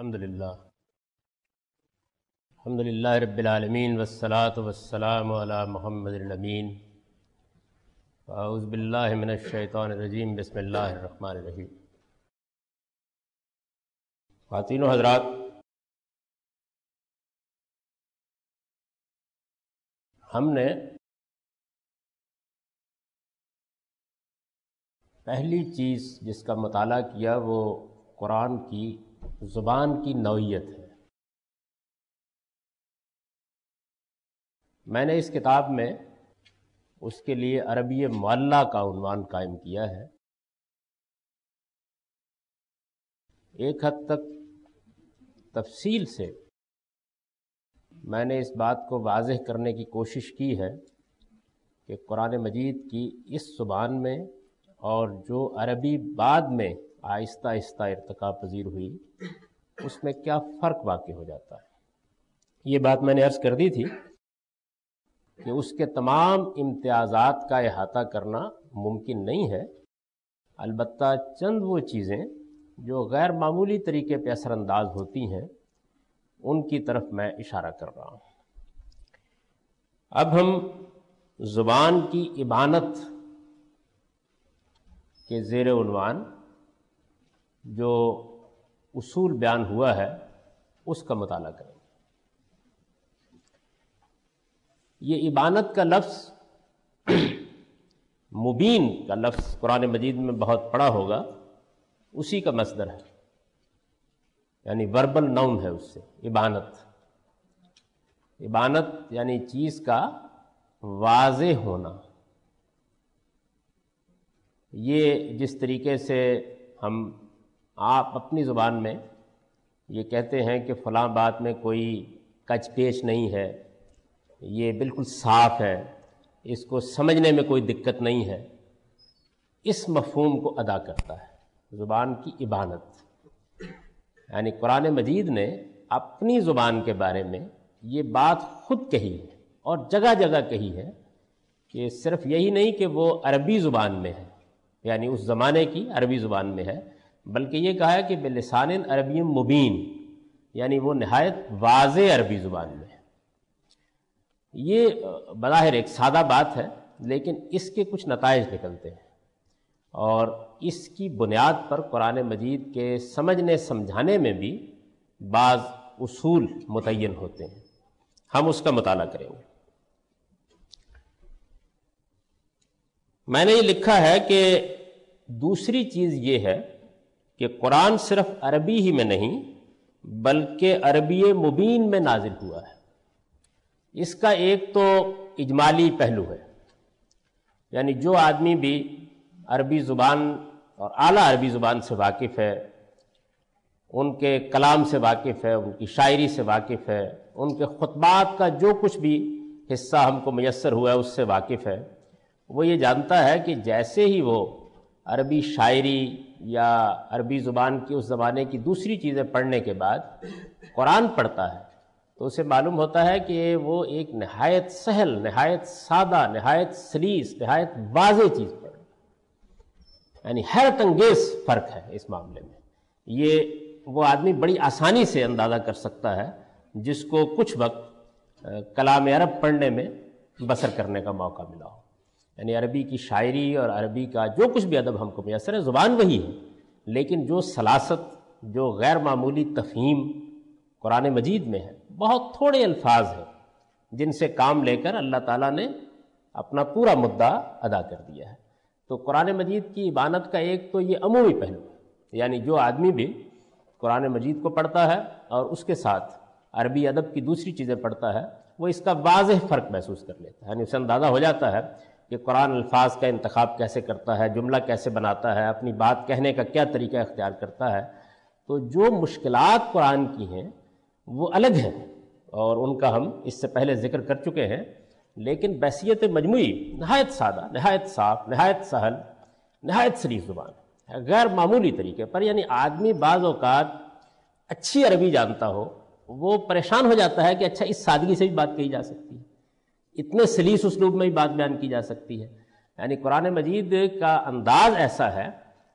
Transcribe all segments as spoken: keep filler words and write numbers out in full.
الحمدللہ الحمدللہ رب العالمین والصلاة والسلام علی محمد الامین اعوذ باللہ من الشیطان الرجیم بسم اللہ الرحمن الرحیم۔ خواتین و حضرات، ہم نے پہلی چیز جس کا مطالعہ کیا وہ قرآن کی زبان کی نوعیت ہے۔ میں نے اس کتاب میں اس کے لیے عربی معلیٰ کا عنوان قائم کیا ہے۔ ایک حد تک تفصیل سے میں نے اس بات کو واضح کرنے کی کوشش کی ہے کہ قرآن مجید کی اس زبان میں اور جو عربی بعد میں آہستہ آہستہ ارتقا پذیر ہوئی اس میں کیا فرق واقع ہو جاتا ہے۔ یہ بات میں نے عرض کر دی تھی کہ اس کے تمام امتیازات کا احاطہ کرنا ممکن نہیں ہے، البتہ چند وہ چیزیں جو غیر معمولی طریقے پہ اثر انداز ہوتی ہیں ان کی طرف میں اشارہ کر رہا ہوں۔ اب ہم زبان کی ابانت کے زیر عنوان جو اصول بیان ہوا ہے اس کا مطالعہ کریں گے۔ یہ ابانت کا لفظ مبین کا لفظ قرآن مجید میں بہت پڑا ہوگا، اسی کا مصدر ہے، یعنی وربل ناؤن ہے اس سے ابانت۔ ابانت یعنی چیز کا واضح ہونا۔ یہ جس طریقے سے ہم آپ اپنی زبان میں یہ کہتے ہیں کہ فلاں بات میں کوئی کچ پیش نہیں ہے، یہ بالکل صاف ہے، اس کو سمجھنے میں کوئی دقت نہیں ہے، اس مفہوم کو ادا کرتا ہے زبان کی ابانت۔ یعنی قرآن مجید نے اپنی زبان کے بارے میں یہ بات خود کہی ہے اور جگہ جگہ کہی ہے کہ صرف یہی نہیں کہ وہ عربی زبان میں ہے، یعنی اس زمانے کی عربی زبان میں ہے، بلکہ یہ کہا ہے کہ بلسان عربی مبین، یعنی وہ نہایت واضح عربی زبان میں ہے۔ یہ بظاہر ایک سادہ بات ہے، لیکن اس کے کچھ نتائج نکلتے ہیں اور اس کی بنیاد پر قرآن مجید کے سمجھنے سمجھانے میں بھی بعض اصول متعین ہوتے ہیں۔ ہم اس کا مطالعہ کریں گے۔ میں نے یہ لکھا ہے کہ دوسری چیز یہ ہے کہ قرآن صرف عربی ہی میں نہیں بلکہ عربی مبین میں نازل ہوا ہے۔ اس کا ایک تو اجمالی پہلو ہے، یعنی جو آدمی بھی عربی زبان اور اعلیٰ عربی زبان سے واقف ہے، ان کے کلام سے واقف ہے، ان کی شاعری سے واقف ہے، ان کے خطبات کا جو کچھ بھی حصہ ہم کو میسر ہوا ہے اس سے واقف ہے، وہ یہ جانتا ہے کہ جیسے ہی وہ عربی شاعری یا عربی زبان کی اس زمانے کی دوسری چیزیں پڑھنے کے بعد قرآن پڑھتا ہے تو اسے معلوم ہوتا ہے کہ وہ ایک نہایت سہل، نہایت سادہ، نہایت سلیس، نہایت واضح چیز پڑھ رہا ہے۔ یعنی حیرت انگیز فرق ہے اس معاملے میں۔ یہ وہ آدمی بڑی آسانی سے اندازہ کر سکتا ہے جس کو کچھ وقت کلام عرب پڑھنے میں بسر کرنے کا موقع ملا ہو۔ یعنی عربی کی شاعری اور عربی کا جو کچھ بھی ادب ہم کو میسر ہے، زبان وہی ہے، لیکن جو سلاست، جو غیر معمولی تفہیم قرآن مجید میں ہے، بہت تھوڑے الفاظ ہیں جن سے کام لے کر اللہ تعالیٰ نے اپنا پورا مدعا ادا کر دیا ہے۔ تو قرآن مجید کی ابانت کا ایک تو یہ عمومی پہلو ہے، یعنی جو آدمی بھی قرآن مجید کو پڑھتا ہے اور اس کے ساتھ عربی ادب کی دوسری چیزیں پڑھتا ہے وہ اس کا واضح فرق محسوس کر لیتا ہے، یعنی اسے اندازہ ہو جاتا ہے کہ قرآن الفاظ کا انتخاب کیسے کرتا ہے، جملہ کیسے بناتا ہے، اپنی بات کہنے کا کیا طریقہ اختیار کرتا ہے۔ تو جو مشکلات قرآن کی ہیں وہ الگ ہیں اور ان کا ہم اس سے پہلے ذکر کر چکے ہیں، لیکن بحیثیت مجموعی نہایت سادہ، نہایت صاف، نہایت سہل، نہایت سلیس زبان ہے، غیر معمولی طریقے پر۔ یعنی آدمی بعض اوقات اچھی عربی جانتا ہو وہ پریشان ہو جاتا ہے کہ اچھا اس سادگی سے بھی بات کہی جا سکتی ہے، اتنے سلیس اسلوب میں بھی بات بیان کی جا سکتی ہے۔ یعنی قرآن مجید کا انداز ایسا ہے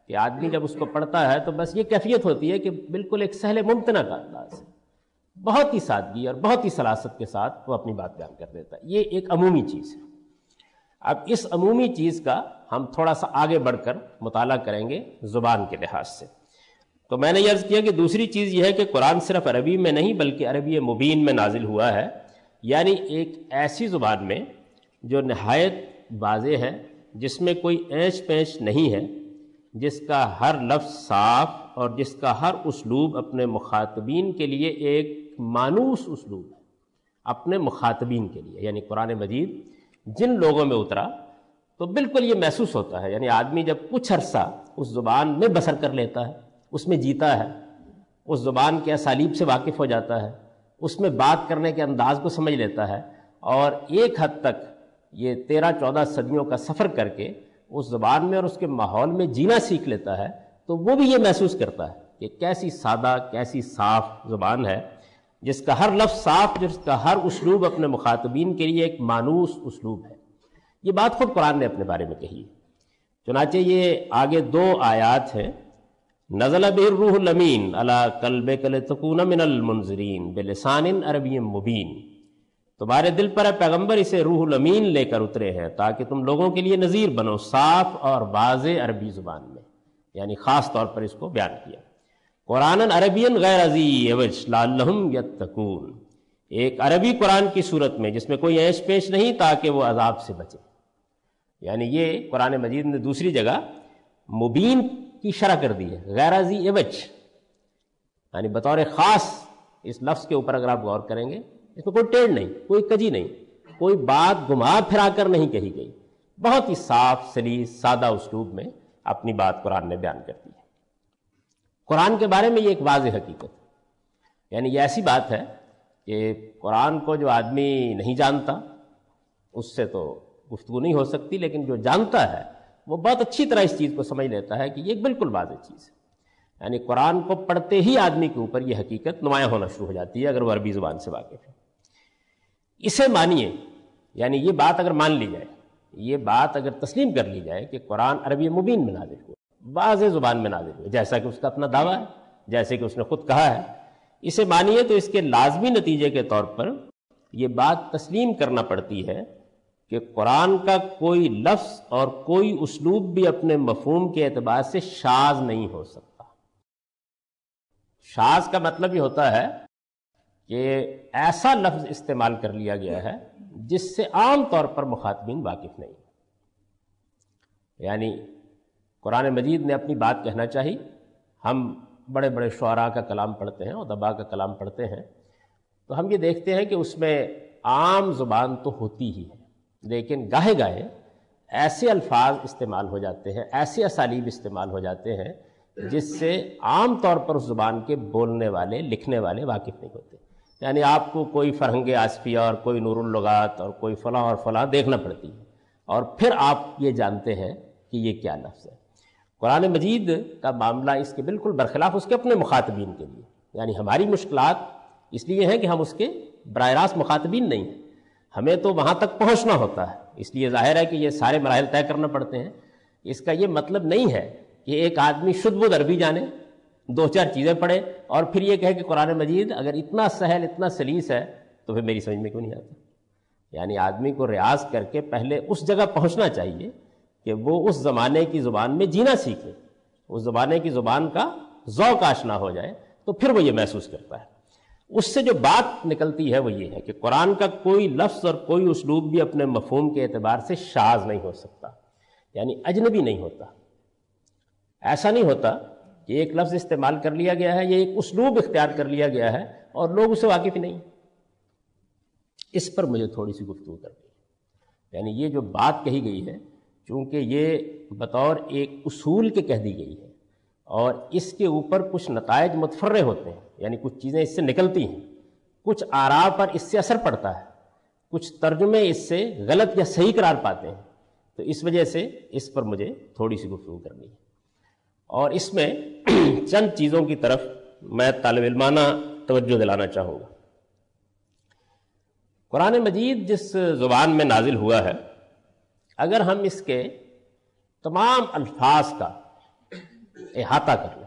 کہ آدمی جب اس کو پڑھتا ہے تو بس یہ کیفیت ہوتی ہے کہ بالکل ایک سہل ممتنع کا انداز ہے، بہت ہی سادگی اور بہت ہی سلاست کے ساتھ وہ اپنی بات بیان کر دیتا ہے. یہ ایک عمومی چیز ہے. اب اس عمومی چیز کا ہم تھوڑا سا آگے بڑھ کر مطالعہ کریں گے زبان کے لحاظ سے. تو میں نے یہ عرض کیا کہ دوسری چیز یہ ہے کہ قرآن صرف عربی میں نہیں بلکہ عربی مبین میں نازل ہوا ہے، یعنی ایک ایسی زبان میں جو نہایت واضح ہے، جس میں کوئی اینچ پینچ نہیں ہے، جس کا ہر لفظ صاف اور جس کا ہر اسلوب اپنے مخاطبین کے لیے ایک مانوس اسلوب ہے، اپنے مخاطبین کے لیے. یعنی قرآن مجید جن لوگوں میں اترا تو بالکل یہ محسوس ہوتا ہے، یعنی آدمی جب کچھ عرصہ اس زبان میں بسر کر لیتا ہے، اس میں جیتا ہے، اس زبان کے اسالیب سے واقف ہو جاتا ہے، اس میں بات کرنے کے انداز کو سمجھ لیتا ہے، اور ایک حد تک یہ تیرہ چودہ صدیوں کا سفر کر کے اس زبان میں اور اس کے ماحول میں جینا سیکھ لیتا ہے، تو وہ بھی یہ محسوس کرتا ہے کہ کیسی سادہ، کیسی صاف زبان ہے، جس کا ہر لفظ صاف، جس کا ہر اسلوب اپنے مخاطبین کے لیے ایک مانوس اسلوب ہے. یہ بات خود قرآن نے اپنے بارے میں کہی ہے. چنانچہ یہ آگے دو آیات ہیں، نزل بہ الروح الامین علی قلبک لتکون من المنذرین بلسان عربی مبین. تمہارے دل پر اے پیغمبر اسے روح الامین لے کر اترے ہیں تاکہ تم لوگوں کے لیے نذیر بنو، صاف اور واضح عربی زبان میں. یعنی خاص طور پر اس کو بیان کیا. قرآن عربی غیر ذی عوج لعلہم یتقون، ایک عربی قرآن کی صورت میں جس میں کوئی اینچ پیچ نہیں تاکہ وہ عذاب سے بچے. یعنی یہ قرآن مجید نے دوسری جگہ مبین کی شرح کر دی ہے، غیر ذی عوج، یعنی بطور خاص اس لفظ کے اوپر اگر آپ غور کریں گے، اس میں کوئی ٹیڑھ نہیں، کوئی کجی نہیں، کوئی بات گھما پھرا کر نہیں کہی گئی، بہت ہی صاف سلیس سادہ اسلوب میں اپنی بات قرآن نے بیان کر دی ہے. قرآن کے بارے میں یہ ایک واضح حقیقت ہے، یعنی یہ ایسی بات ہے کہ قرآن کو جو آدمی نہیں جانتا اس سے تو گفتگو نہیں ہو سکتی، لیکن جو جانتا ہے وہ بہت اچھی طرح اس چیز کو سمجھ لیتا ہے کہ یہ ایک بالکل واضح چیز ہے. یعنی قرآن کو پڑھتے ہی آدمی کے اوپر یہ حقیقت نمایاں ہونا شروع ہو جاتی ہے اگر وہ عربی زبان سے واقف ہے. اسے مانیے، یعنی یہ بات اگر مان لی جائے، یہ بات اگر تسلیم کر لی جائے کہ قرآن عربی مبین میں نازل ہوا، واضح زبان میں نازل ہوا، جیسا کہ اس کا اپنا دعویٰ ہے، جیسے کہ اس نے خود کہا ہے، اسے مانیے تو اس کے لازمی نتیجے کے طور پر یہ بات تسلیم کرنا پڑتی ہے کہ قرآن کا کوئی لفظ اور کوئی اسلوب بھی اپنے مفہوم کے اعتبار سے شاذ نہیں ہو سکتا. شاذ کا مطلب یہ ہوتا ہے کہ ایسا لفظ استعمال کر لیا گیا ہے جس سے عام طور پر مخاطبین واقف نہیں. یعنی قرآن مجید نے اپنی بات کہنا چاہی، ہم بڑے بڑے شعراء کا کلام پڑھتے ہیں، ادباء کا کلام پڑھتے ہیں، تو ہم یہ دیکھتے ہیں کہ اس میں عام زبان تو ہوتی ہی ہے، لیکن گاہے گاہے ایسے الفاظ استعمال ہو جاتے ہیں، ایسے اسالیب استعمال ہو جاتے ہیں جس سے عام طور پر اس زبان کے بولنے والے، لکھنے والے واقف نہیں ہوتے. یعنی آپ کو کوئی فرہنگ آصفیہ اور کوئی نور اللغات اور کوئی فلاں اور فلاں دیکھنا پڑتی ہے، اور پھر آپ یہ جانتے ہیں کہ یہ کیا لفظ ہے. قرآن مجید کا معاملہ اس کے بالکل برخلاف اس کے اپنے مخاطبین کے لیے. یعنی ہماری مشکلات اس لیے ہیں کہ ہم اس کے براہ راست مخاطبین نہیں ہیں، ہمیں تو وہاں تک پہنچنا ہوتا ہے، اس لیے ظاہر ہے کہ یہ سارے مراحل طے کرنا پڑتے ہیں. اس کا یہ مطلب نہیں ہے کہ ایک آدمی شد بدھ عربی جانے، دو چار چیزیں پڑھے اور پھر یہ کہے کہ قرآن مجید اگر اتنا سہل، اتنا سلیس ہے تو پھر میری سمجھ میں کیوں نہیں آتا. یعنی آدمی کو ریاض کر کے پہلے اس جگہ پہنچنا چاہیے کہ وہ اس زمانے کی زبان میں جینا سیکھے، اس زمانے کی زبان کا ذوق آشنا ہو جائے، تو پھر وہ یہ محسوس کرتا ہے. اس سے جو بات نکلتی ہے وہ یہ ہے کہ قرآن کا کوئی لفظ اور کوئی اسلوب بھی اپنے مفہوم کے اعتبار سے شاذ نہیں ہو سکتا، یعنی اجنبی نہیں ہوتا. ایسا نہیں ہوتا کہ ایک لفظ استعمال کر لیا گیا ہے، یہ ایک اسلوب اختیار کر لیا گیا ہے اور لوگ اسے واقف ہی نہیں. اس پر مجھے تھوڑی سی گفتگو کرنی ہے. یعنی یہ جو بات کہی گئی ہے، چونکہ یہ بطور ایک اصول کے کہہ دی گئی ہے اور اس کے اوپر کچھ نتائج متفرع ہوتے ہیں، یعنی کچھ چیزیں اس سے نکلتی ہیں، کچھ آراء پر اس سے اثر پڑتا ہے، کچھ ترجمے اس سے غلط یا صحیح قرار پاتے ہیں، تو اس وجہ سے اس پر مجھے تھوڑی سی گفتگو کرنی ہے. اور اس میں چند چیزوں کی طرف میں طالب علمانہ توجہ دلانا چاہوں گا. قرآن مجید جس زبان میں نازل ہوا ہے، اگر ہم اس کے تمام الفاظ کا احاطہ کر لیں،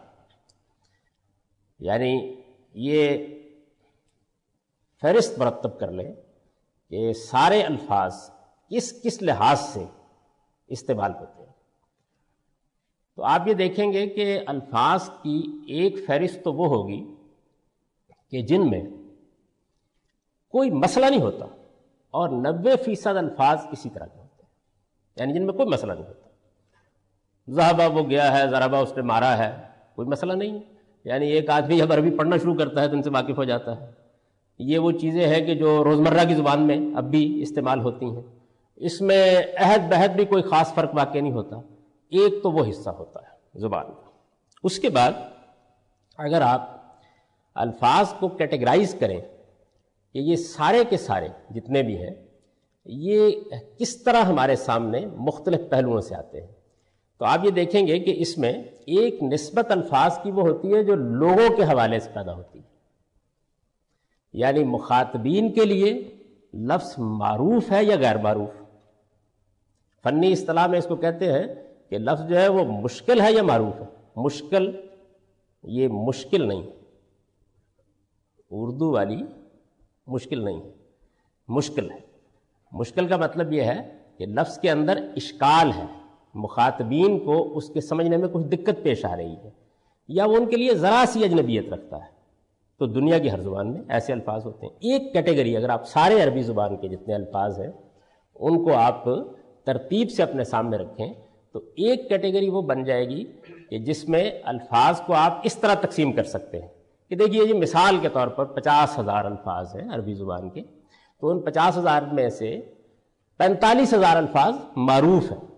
یعنی یہ فہرست مرتب کر لیں کہ سارے الفاظ کس کس لحاظ سے استعمال ہوتے ہیں۔ تو آپ یہ دیکھیں گے کہ الفاظ کی ایک فہرست تو وہ ہوگی کہ جن میں کوئی مسئلہ نہیں ہوتا، اور نوے فیصد الفاظ اسی طرح کے ہوتے ہیں، یعنی جن میں کوئی مسئلہ نہیں ہوتا۔ ذہبہ وہ گیا ہے، ضربہ اس نے مارا ہے، کوئی مسئلہ نہیں ہے، یعنی ایک آدمی جب عربی پڑھنا شروع کرتا ہے تو ان سے واقف ہو جاتا ہے۔ یہ وہ چیزیں ہیں کہ جو روزمرہ کی زبان میں اب بھی استعمال ہوتی ہیں، اس میں عہد بہد بھی کوئی خاص فرق واقع نہیں ہوتا، ایک تو وہ حصہ ہوتا ہے زبان کا۔ اس کے بعد اگر آپ الفاظ کو کیٹیگرائز کریں کہ یہ سارے کے سارے جتنے بھی ہیں یہ کس طرح ہمارے سامنے مختلف پہلوؤں سے آتے ہیں، تو آپ یہ دیکھیں گے کہ اس میں ایک نسبت الفاظ کی وہ ہوتی ہے جو لوگوں کے حوالے سے پیدا ہوتی ہے، یعنی مخاطبین کے لیے لفظ معروف ہے یا غیر معروف۔ فنی اصطلاح میں اس کو کہتے ہیں کہ لفظ جو ہے وہ مشکل ہے یا معروف ہے۔ مشکل، یہ مشکل نہیں، اردو والی مشکل نہیں ہے، مشکل ہے۔ مشکل کا مطلب یہ ہے کہ لفظ کے اندر اشکال ہے، مخاطبین کو اس کے سمجھنے میں کچھ دقت پیش آ رہی ہے، یا وہ ان کے لیے ذرا سی اجنبیت رکھتا ہے۔ تو دنیا کی ہر زبان میں ایسے الفاظ ہوتے ہیں۔ ایک کیٹیگری اگر آپ سارے عربی زبان کے جتنے الفاظ ہیں ان کو آپ ترتیب سے اپنے سامنے رکھیں تو ایک کیٹیگری وہ بن جائے گی کہ جس میں الفاظ کو آپ اس طرح تقسیم کر سکتے ہیں کہ دیکھیے یہ مثال کے طور پر پچاس ہزار الفاظ ہیں عربی زبان کے، تو ان پچاس ہزار میں سے پینتالیس ہزار الفاظ معروف ہیں،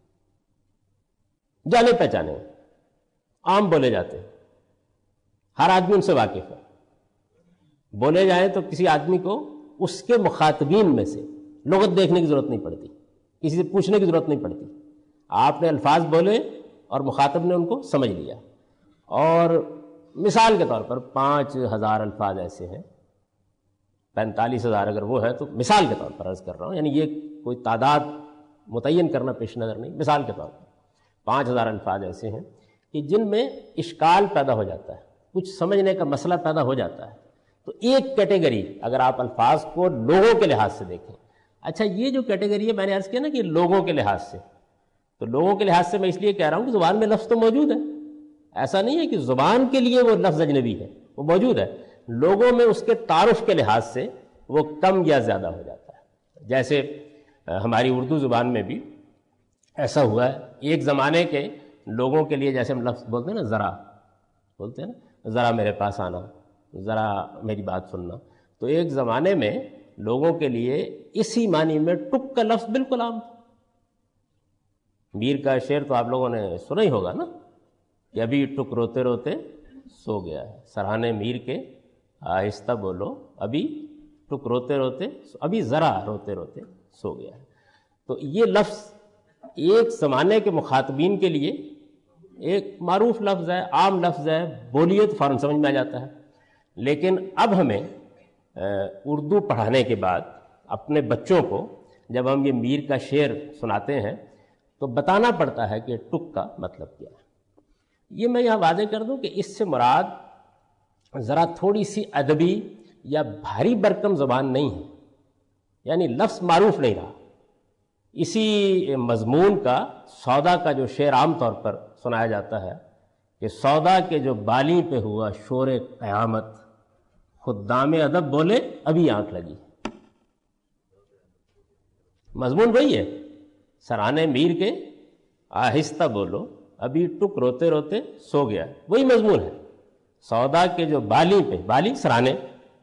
جانے پہچانے، عام بولے جاتے ہیں، ہر آدمی ان سے واقف ہے۔ بولے جائیں تو کسی آدمی کو اس کے مخاطبین میں سے لغت دیکھنے کی ضرورت نہیں پڑتی، کسی سے پوچھنے کی ضرورت نہیں پڑتی، آپ نے الفاظ بولے اور مخاطب نے ان کو سمجھ لیا۔ اور مثال کے طور پر پانچ ہزار الفاظ ایسے ہیں، پینتالیس ہزار اگر وہ ہے تو مثال کے طور پر عرض کر رہا ہوں، یعنی یہ کوئی تعداد متعین کرنا پیش نظر نہیں، مثال کے طور پر پانچ ہزار الفاظ ایسے ہیں کہ جن میں اشکال پیدا ہو جاتا ہے، کچھ سمجھنے کا مسئلہ پیدا ہو جاتا ہے۔ تو ایک کیٹیگری اگر آپ الفاظ کو لوگوں کے لحاظ سے دیکھیں، اچھا یہ جو کیٹیگری ہے میں نے عرض کیا نا کہ لوگوں کے لحاظ سے، تو لوگوں کے لحاظ سے میں اس لیے کہہ رہا ہوں کہ زبان میں لفظ تو موجود ہے، ایسا نہیں ہے کہ زبان کے لیے وہ لفظ اجنبی ہے، وہ موجود ہے، لوگوں میں اس کے تعارف کے لحاظ سے وہ کم یا زیادہ ہو جاتا ہے۔ جیسے ہماری اردو زبان میں بھی ایسا ہوا ہے، ایک زمانے کے لوگوں کے لیے جیسے ہم لفظ بولتے ہیں نا، ذرا بولتے ہیں نا، ذرا میرے پاس آنا، ذرا میری بات سننا، تو ایک زمانے میں لوگوں کے لیے اسی معنی میں ٹک کا لفظ بالکل عام تھا۔ میر کا شعر تو آپ لوگوں نے سنا ہی ہوگا نا کہ ابھی ٹک روتے روتے سو گیا ہے، سرہانے میر کے آہستہ بولو، ابھی ٹک روتے روتے، ابھی ذرا روتے روتے سو گیا ہے۔ تو یہ لفظ ایک زمانے کے مخاطبین کے لیے ایک معروف لفظ ہے، عام لفظ ہے، بولیے تو فوراً سمجھ میں آ جاتا ہے۔ لیکن اب ہمیں اردو پڑھانے کے بعد اپنے بچوں کو جب ہم یہ میر کا شعر سناتے ہیں تو بتانا پڑتا ہے کہ ٹک کا مطلب کیا ہے۔ یہ میں یہاں واضح کر دوں کہ اس سے مراد ذرا تھوڑی سی ادبی یا بھاری برکم زبان نہیں ہے، یعنی لفظ معروف نہیں رہا۔ اسی مضمون کا سودا کا جو شعر عام طور پر سنایا جاتا ہے کہ سودا کے جو بالی پہ ہوا شور قیامت، خدام ادب بولے ابھی آنکھ لگی، مضمون وہی ہے، سرانے میر کے آہستہ بولو ابھی ٹک روتے روتے سو گیا، وہی مضمون ہے۔ سودا کے جو بالی پہ، بالی سرانے،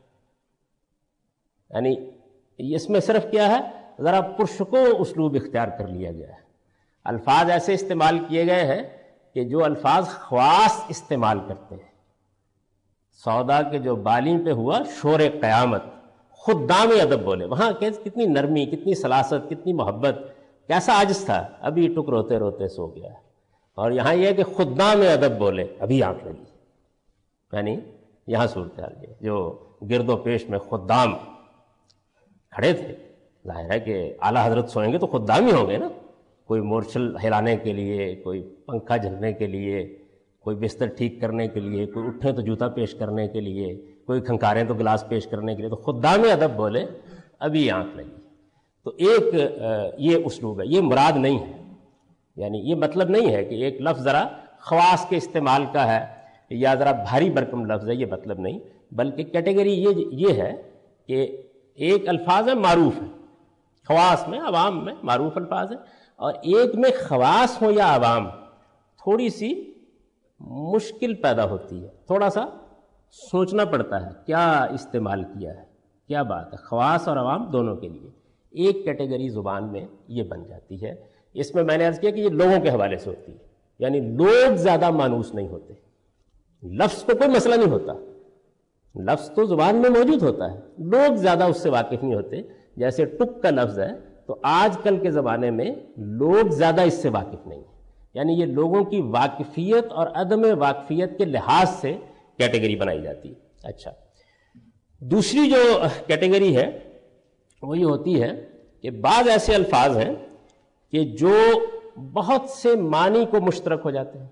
یعنی اس میں صرف کیا ہے، ذرا پرشکو اسلوب اختیار کر لیا گیا ہے، الفاظ ایسے استعمال کیے گئے ہیں کہ جو الفاظ خواص استعمال کرتے ہیں۔ سودا کے جو بالی پہ ہوا شور قیامت، خدام ادب بولے، وہاں کتنی نرمی، کتنی سلاست، کتنی محبت، کیسا عجز تھا، ابھی ٹک روتے روتے سو گیا۔ اور یہاں یہ ہے کہ خدام ادب بولے ابھی آنکھ لگی، یعنی یہاں صورتحال یہ جو گرد و پیش میں خدام کھڑے تھے، ظاہر ہے کہ اعلیٰ حضرت سوئیں گے تو خدام ہی ہوں گے نا، کوئی مورچل ہلانے کے لیے، کوئی پنکھا جھلنے کے لیے، کوئی بستر ٹھیک کرنے کے لیے، کوئی اٹھے تو جوتا پیش کرنے کے لیے، کوئی کھنکاریں تو گلاس پیش کرنے کے لیے، تو خدام ادب بولے ابھی آنکھ لگی. تو ایک یہ اسلوب ہے، یہ مراد نہیں ہے. یعنی یہ مطلب نہیں ہے کہ ایک لفظ ذرا خواص کے استعمال کا ہے یا ذرا بھاری برکم لفظ ہے، یہ مطلب نہیں، بلکہ کیٹیگری یہ یہ ہے کہ ایک الفاظ ہے معروف ہے، خواص میں عوام میں معروف الفاظ ہے، اور ایک میں خواص ہو یا عوام تھوڑی سی مشکل پیدا ہوتی ہے، تھوڑا سا سوچنا پڑتا ہے کیا استعمال کیا ہے، کیا بات ہے. خواص اور عوام دونوں کے لیے ایک کیٹیگری زبان میں یہ بن جاتی ہے. اس میں میں نے عرض کیا کہ یہ لوگوں کے حوالے سے ہوتی ہے، یعنی لوگ زیادہ مانوس نہیں ہوتے. لفظ کو کوئی مسئلہ نہیں ہوتا، لفظ تو زبان میں موجود ہوتا ہے، لوگ زیادہ اس سے واقف نہیں ہوتے. جیسے ٹک کا لفظ ہے تو آج کل کے زمانے میں لوگ زیادہ اس سے واقف نہیں ہیں، یعنی یہ لوگوں کی واقفیت اور عدم واقفیت کے لحاظ سے کیٹیگری بنائی جاتی ہے. اچھا، دوسری جو کیٹیگری ہے وہ یہ ہوتی ہے کہ بعض ایسے الفاظ ہیں کہ جو بہت سے معنی کو مشترک ہو جاتے ہیں،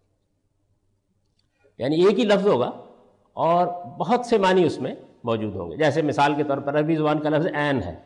یعنی ایک ہی لفظ ہوگا اور بہت سے معنی اس میں موجود ہوں گے. جیسے مثال کے طور پر عربی زبان کا لفظ عین ہے.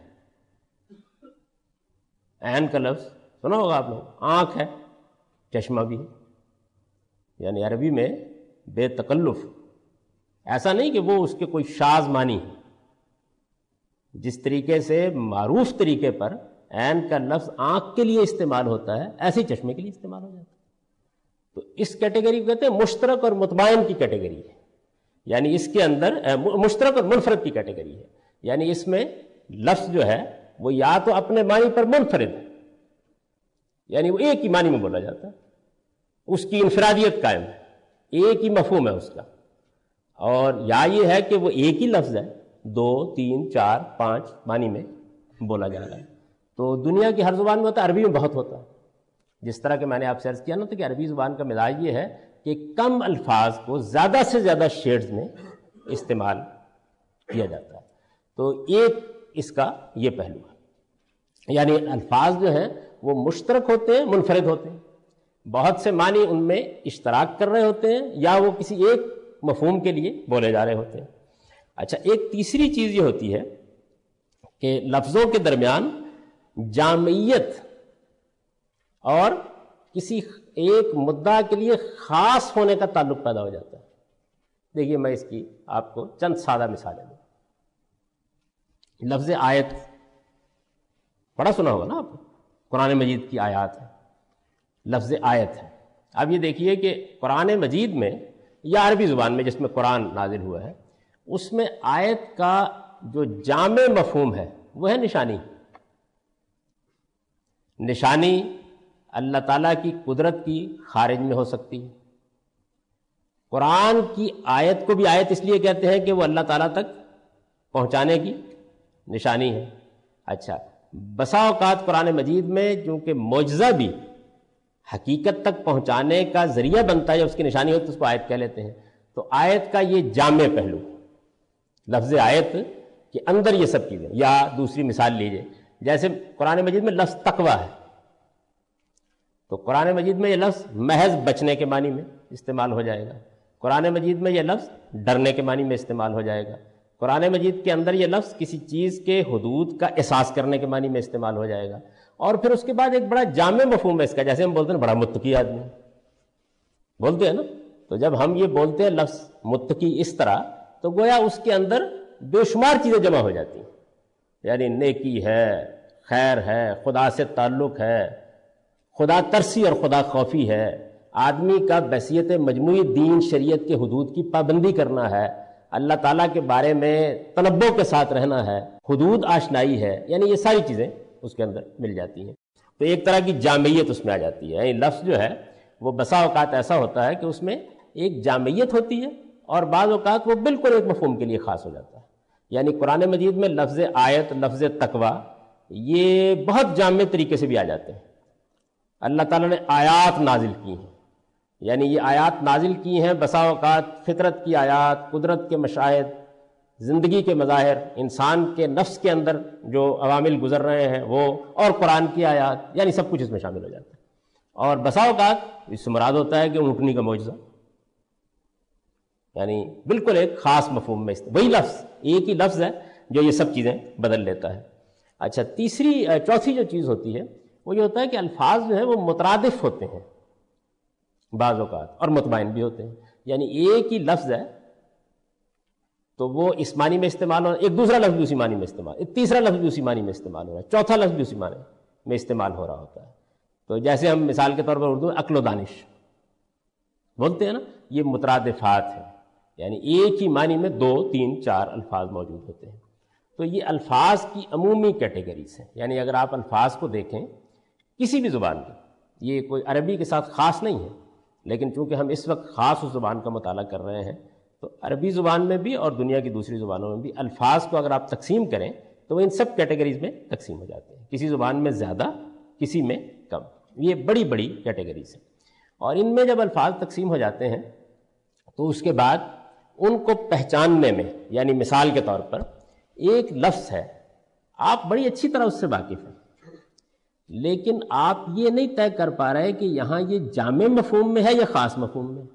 عین کا لفظ سنا ہوگا آپ لوگ. آنکھ ہے، چشمہ بھی ہے. یعنی عربی میں بے تکلف، ایسا نہیں کہ وہ اس کے کوئی شاذ معنی ہے. جس طریقے سے معروف طریقے پر عین کا لفظ آنکھ کے لیے استعمال ہوتا ہے، ایسے ہی چشمے کے لیے استعمال ہو جاتا ہے. تو اس کیٹیگری کو کہتے ہیں مشترک اور مطمئن کی کیٹیگری ہے. یعنی اس کے اندر مشترک اور منفرد کی کیٹیگری ہے، یعنی اس میں لفظ جو ہے وہ یا تو اپنے معنی پر منفرد ہے، یعنی وہ ایک ہی معنی میں بولا جاتا ہے، اس کی انفرادیت قائم ہے، ایک ہی مفہوم ہے اس کا، اور یا یہ ہے کہ وہ ایک ہی لفظ ہے، دو تین چار پانچ معنی میں بولا جا رہا ہے. تو دنیا کی ہر زبان میں ہوتا ہے، عربی میں بہت ہوتا ہے. جس طرح کہ میں نے آپ سے عرض کیا نا، تو کہ عربی زبان کا مزاج یہ ہے کہ کم الفاظ کو زیادہ سے زیادہ شیڈز میں استعمال کیا جاتا ہے. تو ایک اس کا یہ پہلو ہے، یعنی الفاظ جو ہیں وہ مشترک ہوتے ہیں، منفرد ہوتے ہیں، بہت سے معنی ان میں اشتراک کر رہے ہوتے ہیں، یا وہ کسی ایک مفہوم کے لیے بولے جا رہے ہوتے ہیں. اچھا، ایک تیسری چیز یہ ہوتی ہے کہ لفظوں کے درمیان جامعیت اور کسی ایک مدعا کے لیے خاص ہونے کا تعلق پیدا ہو جاتا ہے. دیکھیے میں اس کی آپ کو چند سادہ مثالیں دوں. لفظ آیت بڑا سنا ہوگا نا آپ کو، قرآن مجید کی آیات ہے، لفظ آیت ہے. اب یہ دیکھیے کہ قرآن مجید میں یا عربی زبان میں جس میں قرآن نازل ہوا ہے، اس میں آیت کا جو جامع مفہوم ہے وہ ہے نشانی. نشانی اللہ تعالیٰ کی قدرت کی خارج میں ہو سکتی ہے. قرآن کی آیت کو بھی آیت اس لیے کہتے ہیں کہ وہ اللہ تعالیٰ تک پہنچانے کی نشانی ہے. اچھا، بسا اوقات قرآن مجید میں چونکہ معجزہ بھی حقیقت تک پہنچانے کا ذریعہ بنتا ہے، اس کی نشانی ہوتی ہے، اس کو آیت کہہ لیتے ہیں. تو آیت کا یہ جامع پہلو، لفظ آیت کے اندر یہ سب چیزیں. یا دوسری مثال لیجئے، جیسے قرآن مجید میں لفظ تقوی ہے، تو قرآن مجید میں یہ لفظ محض بچنے کے معنی میں استعمال ہو جائے گا. قرآن مجید میں یہ لفظ ڈرنے کے معنی میں استعمال ہو جائے گا. قرآن مجید کے اندر یہ لفظ کسی چیز کے حدود کا احساس کرنے کے معنی میں استعمال ہو جائے گا. اور پھر اس کے بعد ایک بڑا جامع مفہوم ہے اس کا، جیسے ہم بولتے ہیں بڑا متقی آدمی بولتے ہیں نا، تو جب ہم یہ بولتے ہیں لفظ متقی اس طرح، تو گویا اس کے اندر بے شمار چیزیں جمع ہو جاتی ہیں. یعنی نیکی ہے، خیر ہے، خدا سے تعلق ہے، خدا ترسی اور خدا خوفی ہے، آدمی کا بحیثیت مجموعی دین شریعت کے حدود کی پابندی کرنا ہے، اللہ تعالیٰ کے بارے میں تنبؤ کے ساتھ رہنا ہے، حدود آشنائی ہے. یعنی یہ ساری چیزیں اس کے اندر مل جاتی ہیں. تو ایک طرح کی جامعیت اس میں آ جاتی ہے. یعنی لفظ جو ہے وہ بسا اوقات ایسا ہوتا ہے کہ اس میں ایک جامعیت ہوتی ہے، اور بعض اوقات وہ بالکل ایک مفہوم کے لیے خاص ہو جاتا ہے. یعنی قرآن مجید میں لفظ آیت، لفظ تقوی، یہ بہت جامع طریقے سے بھی آ جاتے ہیں. اللہ تعالیٰ نے آیات نازل کی ہیں، یعنی یہ آیات نازل کی ہیں بسا اوقات فطرت کی آیات، قدرت کے مشاہد، زندگی کے مظاہر، انسان کے نفس کے اندر جو عوامل گزر رہے ہیں وہ، اور قرآن کی آیات، یعنی سب کچھ اس میں شامل ہو جاتا ہے. اور بسا اوقات اس سے مراد ہوتا ہے کہ اونٹنی کا معجزہ، یعنی بالکل ایک خاص مفہوم میں وہی لفظ، ایک ہی لفظ ہے جو یہ سب چیزیں بدل لیتا ہے۔ اچھا، تیسری چوتھی جو چیز ہوتی ہے وہ یہ ہوتا ہے کہ الفاظ جو ہیں وہ مترادف ہوتے ہیں بعض اوقات، اور مطمئن بھی ہوتے ہیں۔ یعنی ایک ہی لفظ ہے تو وہ اس معنی میں استعمال ہو رہا ہے، ایک دوسرا لفظ بھی اسی معنی میں استعمال، ایک تیسرا لفظ بھی اسی معنی میں استعمال ہو رہا ہے، چوتھا لفظ بھی اسی معنی میں استعمال ہو رہا ہوتا ہے۔ تو جیسے ہم مثال کے طور پر اردو میں عقل و دانش بولتے ہیں نا، یہ مترادفات ہیں، یعنی ایک ہی معنی میں دو تین چار الفاظ موجود ہوتے ہیں۔ تو یہ الفاظ کی عمومی کیٹیگریز ہیں، یعنی اگر آپ الفاظ کو دیکھیں کسی بھی زبان کی، یہ کوئی عربی کے ساتھ خاص نہیں ہے، لیکن چونکہ ہم اس وقت خاص اس زبان کا مطالعہ کر رہے ہیں تو عربی زبان میں بھی اور دنیا کی دوسری زبانوں میں بھی الفاظ کو اگر آپ تقسیم کریں تو وہ ان سب کیٹیگریز میں تقسیم ہو جاتے ہیں، کسی زبان میں زیادہ کسی میں کم، یہ بڑی بڑی کیٹیگریز ہیں۔ اور ان میں جب الفاظ تقسیم ہو جاتے ہیں تو اس کے بعد ان کو پہچاننے میں، یعنی مثال کے طور پر ایک لفظ ہے، آپ بڑی اچھی طرح اس سے واقف ہیں، لیکن آپ یہ نہیں طے کر پا رہے کہ یہاں یہ جامع مفہوم میں ہے یا خاص مفہوم میں۔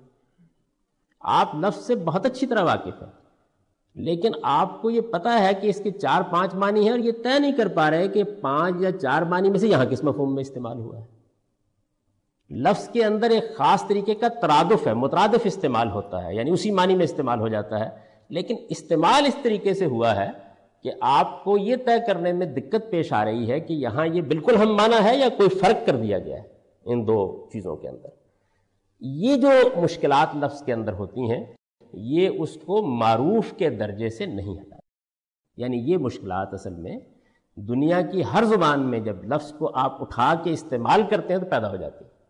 آپ لفظ سے بہت اچھی طرح واقف ہیں، لیکن آپ کو یہ پتا ہے کہ اس کے چار پانچ معنی ہیں، اور یہ طے نہیں کر پا رہے کہ پانچ یا چار معنی میں سے یہاں کس مفہوم میں استعمال ہوا ہے۔ لفظ کے اندر ایک خاص طریقے کا ترادف ہے، مترادف استعمال ہوتا ہے، یعنی اسی معنی میں استعمال ہو جاتا ہے، لیکن استعمال اس طریقے سے ہوا ہے کہ آپ کو یہ طے کرنے میں دقت پیش آ رہی ہے کہ یہاں یہ بالکل ہم معنی ہے یا کوئی فرق کر دیا گیا ہے ان دو چیزوں کے اندر۔ یہ جو مشکلات لفظ کے اندر ہوتی ہیں یہ اس کو معروف کے درجے سے نہیں ہٹاتی، یعنی یہ مشکلات اصل میں دنیا کی ہر زبان میں جب لفظ کو آپ اٹھا کے استعمال کرتے ہیں تو پیدا ہو جاتی ہے۔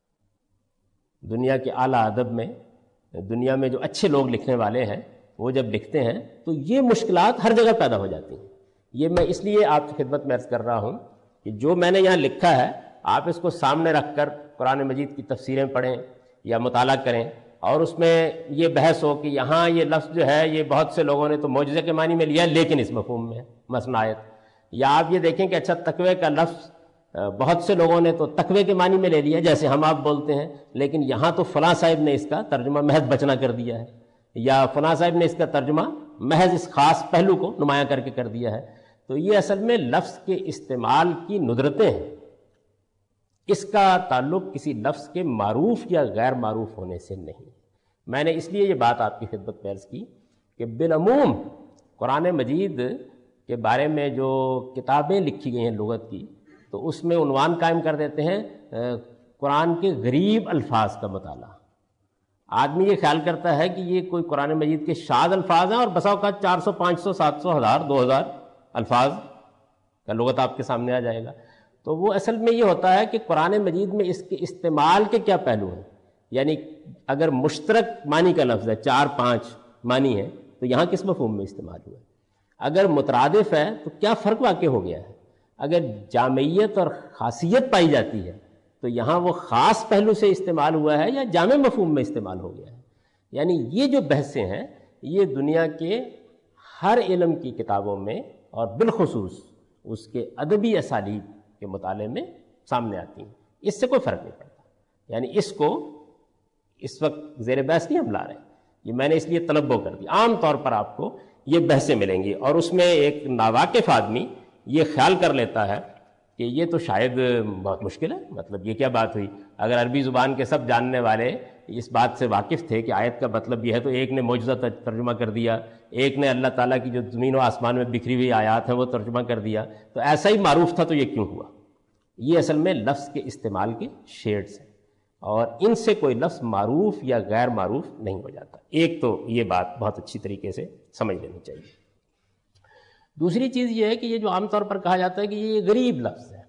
دنیا کے اعلیٰ ادب میں، دنیا میں جو اچھے لوگ لکھنے والے ہیں وہ جب لکھتے ہیں تو یہ مشکلات ہر جگہ پیدا ہو جاتی ہیں۔ یہ میں اس لیے آپ کی خدمت میں عرض کر رہا ہوں کہ جو میں نے یہاں لکھا ہے آپ اس کو سامنے رکھ کر قرآن مجید کی تفسیریں پڑھیں یا مطالعہ کریں، اور اس میں یہ بحث ہو کہ یہاں یہ لفظ جو ہے یہ بہت سے لوگوں نے تو معجزے کے معنی میں لیا لیکن اس مفہوم میں مثلا آیت، یا آپ یہ دیکھیں کہ اچھا تقوی کا لفظ بہت سے لوگوں نے تو تقوی کے معنی میں لے لیا جیسے ہم آپ بولتے ہیں، لیکن یہاں تو فلاں صاحب نے اس کا ترجمہ محض بچنا کر دیا ہے، یا فلاں صاحب نے اس کا ترجمہ محض اس خاص پہلو کو نمایاں کر کے کر دیا ہے۔ تو یہ اصل میں لفظ کے استعمال کی ندرتیں ہیں، اس کا تعلق کسی لفظ کے معروف یا غیر معروف ہونے سے نہیں۔ میں نے اس لیے یہ بات آپ کی خدمت میں عرض کی کہ بالعموم قرآن مجید کے بارے میں جو کتابیں لکھی گئی ہیں لغت کی، تو اس میں عنوان قائم کر دیتے ہیں قرآن کے غریب الفاظ کا مطالعہ۔ آدمی یہ خیال کرتا ہے کہ یہ کوئی قرآن مجید کے شاذ الفاظ ہیں، اور بسا اوقات چار سو پانچ سو سات سو ہزار دو ہزار الفاظ کا لغت آپ کے سامنے آ جائے گا۔ تو وہ اصل میں یہ ہوتا ہے کہ قرآن مجید میں اس کے استعمال کے کیا پہلو ہیں، یعنی اگر مشترک معنی کا لفظ ہے، چار پانچ معنی ہے، تو یہاں کس مفہوم میں استعمال ہوا ہے؟ اگر مترادف ہے تو کیا فرق واقع ہو گیا ہے؟ اگر جامعیت اور خاصیت پائی جاتی ہے تو یہاں وہ خاص پہلو سے استعمال ہوا ہے یا جامع مفہوم میں استعمال ہو گیا ہے؟ یعنی یہ جو بحثیں ہیں یہ دنیا کے ہر علم کی کتابوں میں اور بالخصوص اس کے ادبی اسالیب کے مطالعے میں سامنے آتی ہیں، اس سے کوئی فرق نہیں پڑتا۔ یعنی اس کو اس وقت زیر بحث نہیں ہم لا رہے ہیں، یہ میں نے اس لیے تنبہ کر دی۔ عام طور پر آپ کو یہ بحثیں ملیں گی، اور اس میں ایک ناواقف آدمی یہ خیال کر لیتا ہے کہ یہ تو شاید بہت مشکل ہے، مطلب یہ کیا بات ہوئی؟ اگر عربی زبان کے سب جاننے والے اس بات سے واقف تھے کہ آیت کا مطلب یہ ہے، تو ایک نے معجزہ ترجمہ کر دیا، ایک نے اللہ تعالیٰ کی جو زمین و آسمان میں بکھری ہوئی آیات ہیں وہ ترجمہ کر دیا، تو ایسا ہی معروف تھا تو یہ کیوں ہوا؟ یہ اصل میں لفظ کے استعمال کے شیڈز ہیں، اور ان سے کوئی لفظ معروف یا غیر معروف نہیں ہو جاتا۔ ایک تو یہ بات بہت اچھی طریقے سے سمجھ لینی چاہیے۔ دوسری چیز یہ ہے کہ یہ جو عام طور پر کہا جاتا ہے کہ یہ غریب لفظ ہے،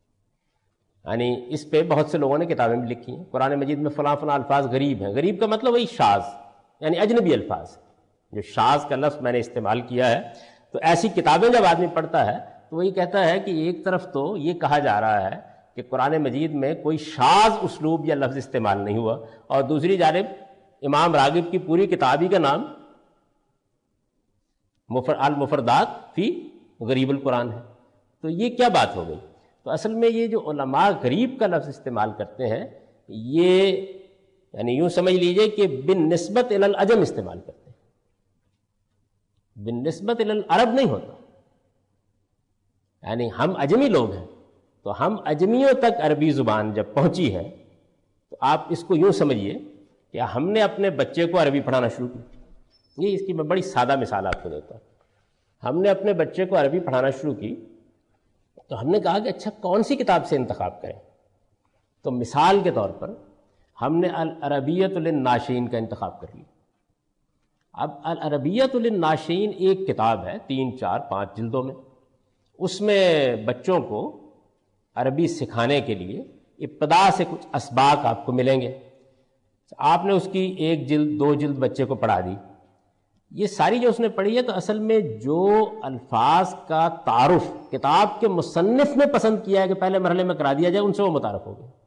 یعنی اس پہ بہت سے لوگوں نے کتابیں بھی لکھی ہیں، قرآن مجید میں فلاں فلاں الفاظ غریب ہیں۔ غریب کا مطلب وہی شاذ، یعنی اجنبی الفاظ، جو شاذ کا لفظ میں نے استعمال کیا ہے۔ تو ایسی کتابیں جب آدمی پڑھتا ہے تو وہی کہتا ہے کہ ایک طرف تو یہ کہا جا رہا ہے کہ قرآن مجید میں کوئی شاذ اسلوب یا لفظ استعمال نہیں ہوا، اور دوسری جانب امام راغب کی پوری کتاب ہی کا نام المفردات فی غریب القرآن ہے۔ تو یہ کیا بات ہو گئی؟ تو اصل میں یہ جو علماء غریب کا لفظ استعمال کرتے ہیں یہ یعنی یوں سمجھ لیجئے کہ بالنسبت الی العجم استعمال کرتے ہیں، بالنسبت الی العرب نہیں ہوتا. یعنی ہم اجمی لوگ ہیں تو ہم اجمیوں تک عربی زبان جب پہنچی ہے تو آپ اس کو یوں سمجھیے کہ ہم نے اپنے بچے کو عربی پڑھانا شروع کی. یہ اس کی میں بڑی سادہ مثال آپ کو دیتا ہوں. ہم نے اپنے بچے کو عربی پڑھانا شروع کی تو ہم نے کہا کہ اچھا کون سی کتاب سے انتخاب کریں. تو مثال کے طور پر ہم نے العربیۃ للناشئین کا انتخاب کر لیا. اب العربیۃ للناشئین ایک کتاب ہے تین چار پانچ جلدوں میں، اس میں بچوں کو عربی سکھانے کے لیے ابتدا سے کچھ اسباق آپ کو ملیں گے. آپ نے اس کی ایک جلد دو جلد بچے کو پڑھا دی. یہ ساری جو اس نے پڑھی ہے تو اصل میں جو الفاظ کا تعارف کتاب کے مصنف نے پسند کیا ہے کہ پہلے مرحلے میں کرا دیا جائے، ان سے وہ متعارف ہو گئے.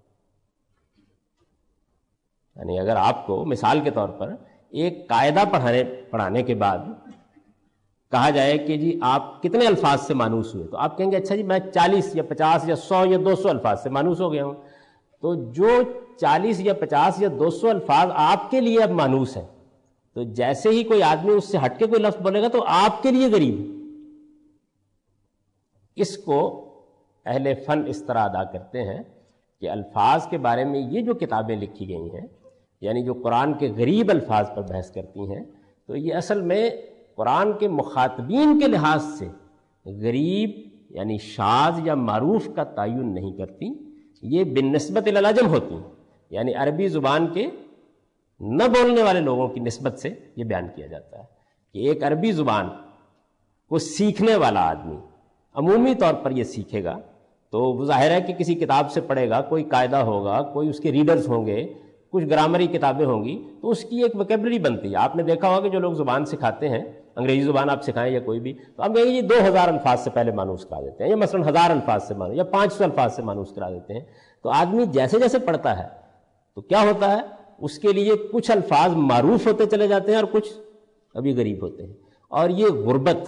یعنی اگر آپ کو مثال کے طور پر ایک قاعدہ پڑھانے پڑھانے کے بعد کہا جائے کہ جی آپ کتنے الفاظ سے مانوس ہوئے، تو آپ کہیں گے اچھا جی میں چالیس یا پچاس یا سو یا دو سو الفاظ سے مانوس ہو گیا ہوں. تو جو چالیس یا پچاس یا دو سو الفاظ آپ کے لیے اب مانوس ہیں، تو جیسے ہی کوئی آدمی اس سے ہٹ کے کوئی لفظ بولے گا تو آپ کے لیے غریب ہے. اس کو اہل فن اس طرح ادا کرتے ہیں کہ الفاظ کے بارے میں یہ جو کتابیں لکھی گئی ہیں، یعنی جو قرآن کے غریب الفاظ پر بحث کرتی ہیں، تو یہ اصل میں قرآن کے مخاطبین کے لحاظ سے غریب یعنی شاذ یا معروف کا تعین نہیں کرتی، یہ بالنسبت الی العجم ہوتی ہیں. یعنی عربی زبان کے نہ بولنے والے لوگوں کی نسبت سے یہ بیان کیا جاتا ہے کہ ایک عربی زبان کو سیکھنے والا آدمی عمومی طور پر یہ سیکھے گا تو وہ ظاہر ہے کہ کسی کتاب سے پڑھے گا، کوئی قاعدہ ہوگا، کوئی اس کے ریڈرز ہوں گے، کچھ گرامری کتابیں ہوں گی، تو اس کی ایک ویکیبلری بنتی ہے. آپ نے دیکھا ہوگا کہ جو لوگ زبان سکھاتے ہیں، انگریزی زبان آپ سکھائیں یا کوئی بھی، تو آپ کہیں گے یہ دو ہزار الفاظ سے پہلے مانوس کرا دیتے ہیں، یا مثلاً ہزار الفاظ سے مانوس یا پانچ سو الفاظ سے مانوس کرا دیتے ہیں. تو آدمی جیسے جیسے پڑھتا ہے تو کیا ہوتا ہے، اس کے لیے کچھ الفاظ معروف ہوتے چلے جاتے ہیں اور کچھ ابھی غریب ہوتے ہیں. اور یہ غربت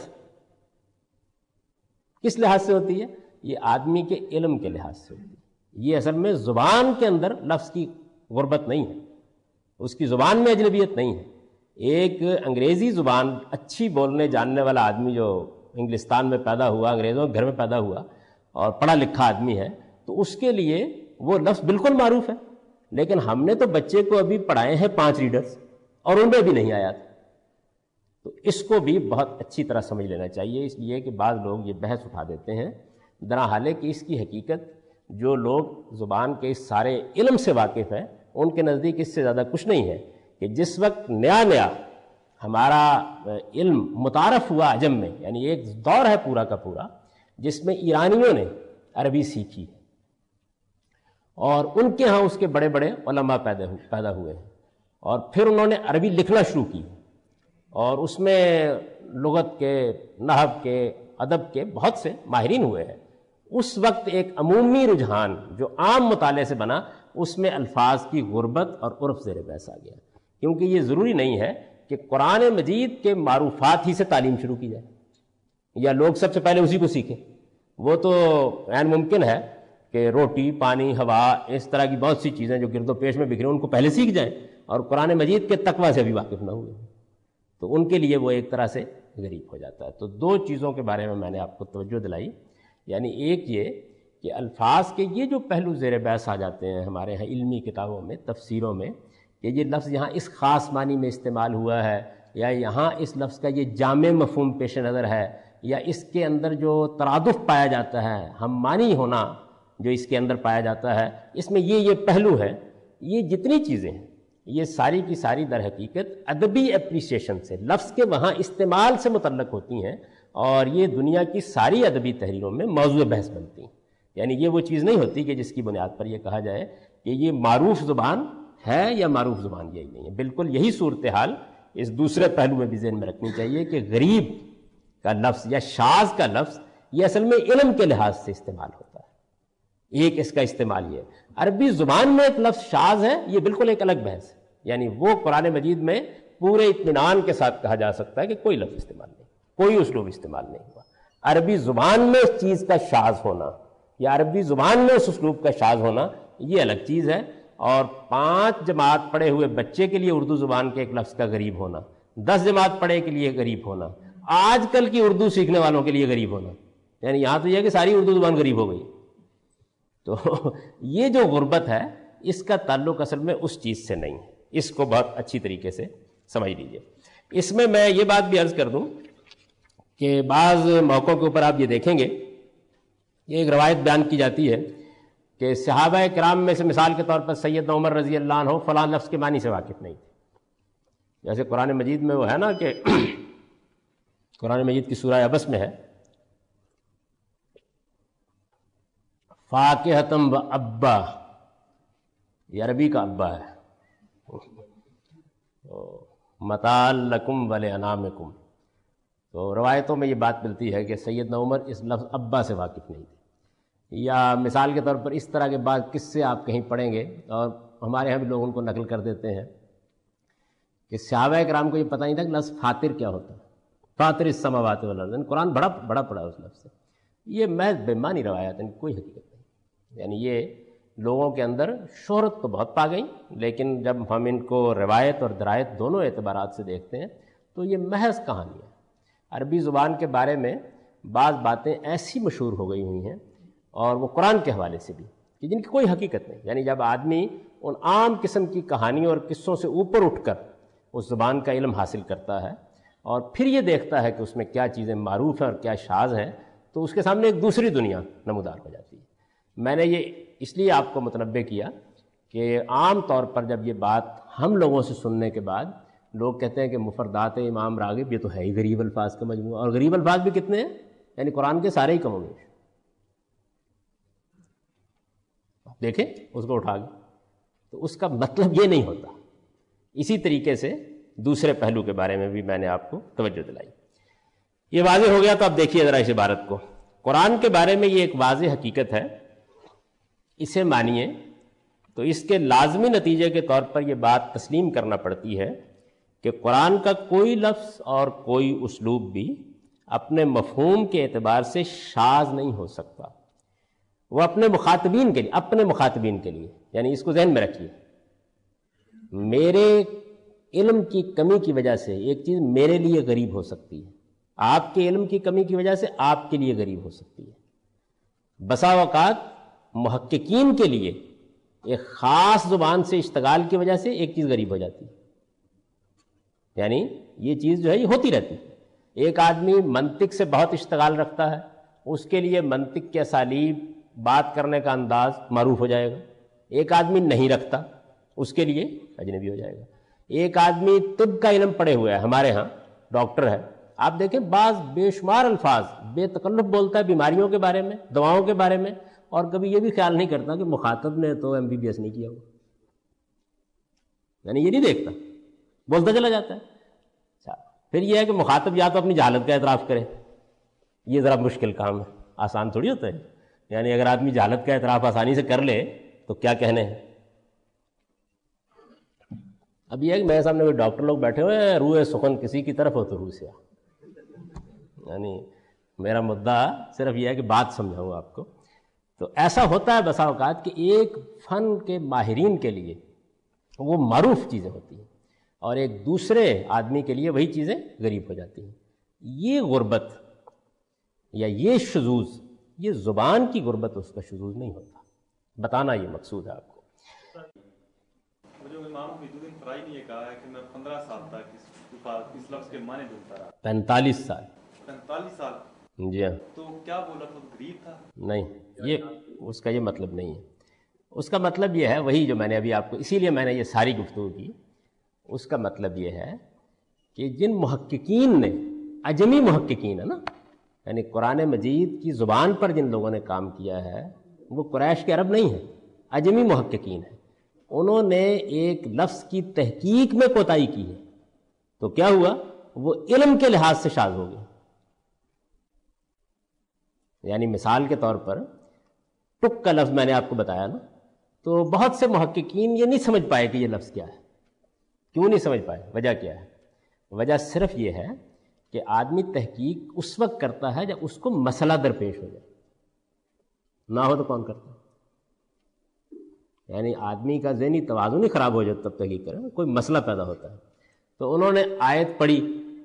کس لحاظ سے ہوتی ہے؟ یہ آدمی کے علم کے لحاظ سے ہوتی ہے. یہ اصل میں زبان کے اندر لفظ کی غربت نہیں ہے، اس کی زبان میں اجنبیت نہیں ہے. ایک انگریزی زبان اچھی بولنے جاننے والا آدمی جو انگلستان میں پیدا ہوا، انگریزوں کے گھر میں پیدا ہوا اور پڑھا لکھا آدمی ہے، تو اس کے لیے وہ لفظ بالکل معروف ہے. لیکن ہم نے تو بچے کو ابھی پڑھائے ہیں پانچ ریڈرز اور ان میں بھی نہیں آیا تھا. تو اس کو بھی بہت اچھی طرح سمجھ لینا چاہیے. اس لیے کہ بعض لوگ یہ بحث اٹھا دیتے ہیں، درحال کہ اس کی حقیقت جو لوگ زبان کے اس سارے علم سے واقف ہیں ان کے نزدیک اس سے زیادہ کچھ نہیں ہے کہ جس وقت نیا نیا ہمارا علم متعارف ہوا عجم میں، یعنی ایک دور ہے پورا کا پورا جس میں ایرانیوں نے عربی سیکھی اور ان کے ہاں اس کے بڑے بڑے علماء پیدا پیدا ہوئے ہیں، اور پھر انہوں نے عربی لکھنا شروع کی اور اس میں لغت کے، نحو کے، ادب کے بہت سے ماہرین ہوئے ہیں. اس وقت ایک عمومی رجحان جو عام مطالعے سے بنا، اس میں الفاظ کی غربت اور عرف زیر بحث آ گیا. کیونکہ یہ ضروری نہیں ہے کہ قرآن مجید کے معروفات ہی سے تعلیم شروع کی جائے یا لوگ سب سے پہلے اسی کو سیکھیں. وہ تو غیر ممکن ہے کہ روٹی، پانی، ہوا، اس طرح کی بہت سی چیزیں جو گرد و پیش میں بکھری ان کو پہلے سیکھ جائیں اور قرآن مجید کے تقویٰ سے بھی واقف نہ ہوئے، تو ان کے لیے وہ ایک طرح سے غریب ہو جاتا ہے. تو دو چیزوں کے بارے میں میں نے آپ کو توجہ دلائی. یعنی ایک یہ کہ الفاظ کے یہ جو پہلو زیر بحث آ جاتے ہیں ہمارے ہاں علمی کتابوں میں، تفسیروں میں، کہ یہ لفظ یہاں اس خاص معنی میں استعمال ہوا ہے، یا یہاں اس لفظ کا یہ جامع مفہوم پیش نظر ہے، یا اس کے اندر جو ترادف پایا جاتا ہے، ہم معنی ہونا جو اس کے اندر پایا جاتا ہے، اس میں یہ یہ پہلو ہے. یہ جتنی چیزیں ہیں یہ ساری کی ساری در حقیقت ادبی اپریسیشن سے، لفظ کے وہاں استعمال سے متعلق ہوتی ہیں، اور یہ دنیا کی ساری ادبی تحریروں میں موضوع بحث بنتی ہیں. یعنی یہ وہ چیز نہیں ہوتی کہ جس کی بنیاد پر یہ کہا جائے کہ یہ معروف زبان ہے یا معروف زبان یہی نہیں ہے. بالکل یہی صورتحال اس دوسرے پہلو میں بھی ذہن میں رکھنی چاہیے کہ غریب کا لفظ یا شاذ کا لفظ یہ اصل میں علم کے لحاظ سے استعمال ہوتا ہے. ایک اس کا استعمال یہ ہے. عربی زبان میں ایک لفظ شاذ ہے، یہ بالکل ایک الگ بحث ہے. یعنی وہ قرآن مجید میں پورے اطمینان کے ساتھ کہا جا سکتا ہے کہ کوئی لفظ استعمال نہیں، کوئی اسلوب استعمال نہیں ہوا. عربی زبان میں اس چیز کا شاذ ہونا یا عربی زبان میں اس اسلوب کا شاذ ہونا یہ الگ چیز ہے. اور پانچ جماعت پڑھے ہوئے بچے کے لیے اردو زبان کے ایک لفظ کا غریب ہونا، دس جماعت پڑھے کے لیے غریب ہونا، آج کل کی اردو سیکھنے والوں کے لیے غریب ہونا، یعنی یہاں تو یہ ہے کہ ساری اردو زبان غریب ہو گئی. تو یہ جو غربت ہے اس کا تعلق اصل میں اس چیز سے نہیں ہے، اس کو بہت اچھی طریقے سے سمجھ لیجیے. اس میں میں یہ بات بھی عرض کر دوں کہ بعض موقعوں کے اوپر آپ یہ دیکھیں گے، یہ ایک روایت بیان کی جاتی ہے کہ صحابہ کرام میں سے مثال کے طور پر سیدنا عمر رضی اللہ عنہ فلاں لفظ کے معنی سے واقف نہیں تھے. جیسے قرآن مجید میں وہ ہے نا کہ قرآن مجید کی سورہ عبس میں ہے فاکہتم و ابا، یہ عربی کا ابا ہے، متاع لکم ولانعامکم. تو روایتوں میں یہ بات ملتی ہے کہ سیدنا عمر اس لفظ ابا سے واقف نہیں تھے. یا مثال کے طور پر اس طرح کے بعض قصے آپ کہیں پڑھیں گے اور ہمارے یہاں بھی لوگ ان کو نقل کر دیتے ہیں کہ صحابہ کرام کو یہ پتہ نہیں تھا کہ لفظ فاطر کیا ہوتا ہے. فاطر السماوات والارض، قرآن بڑا بڑا پڑا اس لفظ سے. یہ محض بے معنی روایت ہے، کوئی حقیقت نہیں. یعنی یہ لوگوں کے اندر شہرت تو بہت پا گئی، لیکن جب ہم ان کو روایت اور درایت دونوں اعتبارات سے دیکھتے ہیں تو یہ محض کہانی ہے. عربی زبان کے بارے میں بعض باتیں ایسی مشہور ہو گئی ہوئی ہیں اور وہ قرآن کے حوالے سے بھی کہ جن کی کوئی حقیقت نہیں. یعنی جب آدمی ان عام قسم کی کہانیوں اور قصوں سے اوپر اٹھ کر اس زبان کا علم حاصل کرتا ہے اور پھر یہ دیکھتا ہے کہ اس میں کیا چیزیں معروف ہیں اور کیا شاذ ہیں، تو اس کے سامنے ایک دوسری دنیا نمودار ہو جاتی ہے. میں نے یہ اس لیے آپ کو متنبہ کیا کہ عام طور پر جب یہ بات ہم لوگوں سے سننے کے بعد لوگ کہتے ہیں کہ مفردات امام راغب یہ تو ہے ہی غریب الفاظ کا مجموعہ، اور غریب الفاظ بھی کتنے ہیں، یعنی قرآن کے سارے ہی کم و بیش. دیکھیں اس کو اٹھا کے، تو اس کا مطلب یہ نہیں ہوتا. اسی طریقے سے دوسرے پہلو کے بارے میں بھی میں نے آپ کو توجہ دلائی. یہ واضح ہو گیا تو اب دیکھیے ذرا اس عبارت کو. قرآن کے بارے میں یہ ایک واضح حقیقت ہے، اسے مانیے تو اس کے لازمی نتیجے کے طور پر یہ بات تسلیم کرنا پڑتی ہے کہ قرآن کا کوئی لفظ اور کوئی اسلوب بھی اپنے مفہوم کے اعتبار سے شاذ نہیں ہو سکتا. وہ اپنے مخاطبین کے لیے اپنے مخاطبین کے لیے یعنی اس کو ذہن میں رکھیے، میرے علم کی کمی کی وجہ سے ایک چیز میرے لیے غریب ہو سکتی ہے، آپ کے علم کی کمی کی وجہ سے آپ کے لیے غریب ہو سکتی ہے. بسا اوقات محققین کے لیے ایک خاص زبان سے اشتغال کی وجہ سے ایک چیز غریب ہو جاتی ہے. یعنی یہ چیز جو ہے یہ ہوتی رہتی ہے. ایک آدمی منطق سے بہت اشتغال رکھتا ہے، اس کے لیے منطق کے اسالیب، بات کرنے کا انداز معروف ہو جائے گا. ایک آدمی نہیں رکھتا، اس کے لیے اجنبی ہو جائے گا. ایک آدمی طب کا علم پڑھے ہوئے ہے، ہمارے ہاں ڈاکٹر ہے، آپ دیکھیں بعض بے شمار الفاظ بے تکلف بولتا ہے بیماریوں کے بارے میں، دواؤں کے بارے میں، اور کبھی یہ بھی خیال نہیں کرتا کہ مخاطب نے تو ایم بی بی ایس نہیں کیا ہوا، یعنی یہ نہیں دیکھتا، بولتا چلا جاتا ہے. اچھا پھر یہ ہے کہ مخاطب یا تو اپنی جہالت کا اعتراف کرے، یہ ذرا مشکل کام ہے، آسان تھوڑی ہوتا ہے. یعنی اگر آدمی جہالت کا اعتراف آسانی سے کر لے تو کیا کہنے ہیں. اب یہ ہے کہ میرے سامنے کوئی ڈاکٹر لوگ بیٹھے ہوئے ہیں، روح سخن کسی کی طرف ہو تو روح سے آ، یعنی میرا مدعا صرف یہ ہے کہ بات سمجھاؤں آپ کو. تو ایسا ہوتا ہے بسا اوقات کہ ایک فن کے ماہرین کے لیے وہ معروف چیزیں ہوتی ہیں اور ایک دوسرے آدمی کے لیے وہی چیزیں غریب ہو جاتی ہیں. یہ غربت یا یہ شذوذ، یہ زبان کی غربت اس کا شذوذ نہیں ہوتا. بتانا یہ مقصود ہے آپ کو. مجھے امام وحیدالدین فرائی نے یہ کہا ہے کہ میں پندرہ سال تک اس اس لفظ کے معنی ڈھونڈتا رہا. پینتالیس سال پینتالیس سال جی ہاں. تو کیا وہ لفظ غریب تھا؟ نہیں، یہ اس کا یہ مطلب نہیں ہے. اس کا مطلب یہ ہے وہی جو میں نے ابھی آپ کو، اسی لیے میں نے یہ ساری گفتگو کی. اس کا مطلب یہ ہے کہ جن محققین نے، اجمی محققین ہے نا، یعنی قرآن مجید کی زبان پر جن لوگوں نے کام کیا ہے وہ قریش کے عرب نہیں ہیں، اجمی محققین ہیں. انہوں نے ایک لفظ کی تحقیق میں کوتاہی کی ہے تو کیا ہوا، وہ علم کے لحاظ سے شاذ ہو گئے. یعنی مثال کے طور پر ٹک کا لفظ میں نے آپ کو بتایا نا، تو بہت سے محققین یہ نہیں سمجھ پائے کہ یہ لفظ کیا ہے. کیوں نہیں سمجھ پائے؟ وجہ کیا ہے؟ وجہ صرف یہ ہے کہ آدمی تحقیق اس وقت کرتا ہے جب اس کو مسئلہ درپیش ہو جائے، نہ ہو تو کون کرتا ہے؟ یعنی آدمی کا ذہنی توازن ہی خراب ہو جاتا تب تحقیق کرے، کوئی مسئلہ پیدا ہوتا ہے. تو انہوں نے آیت پڑھی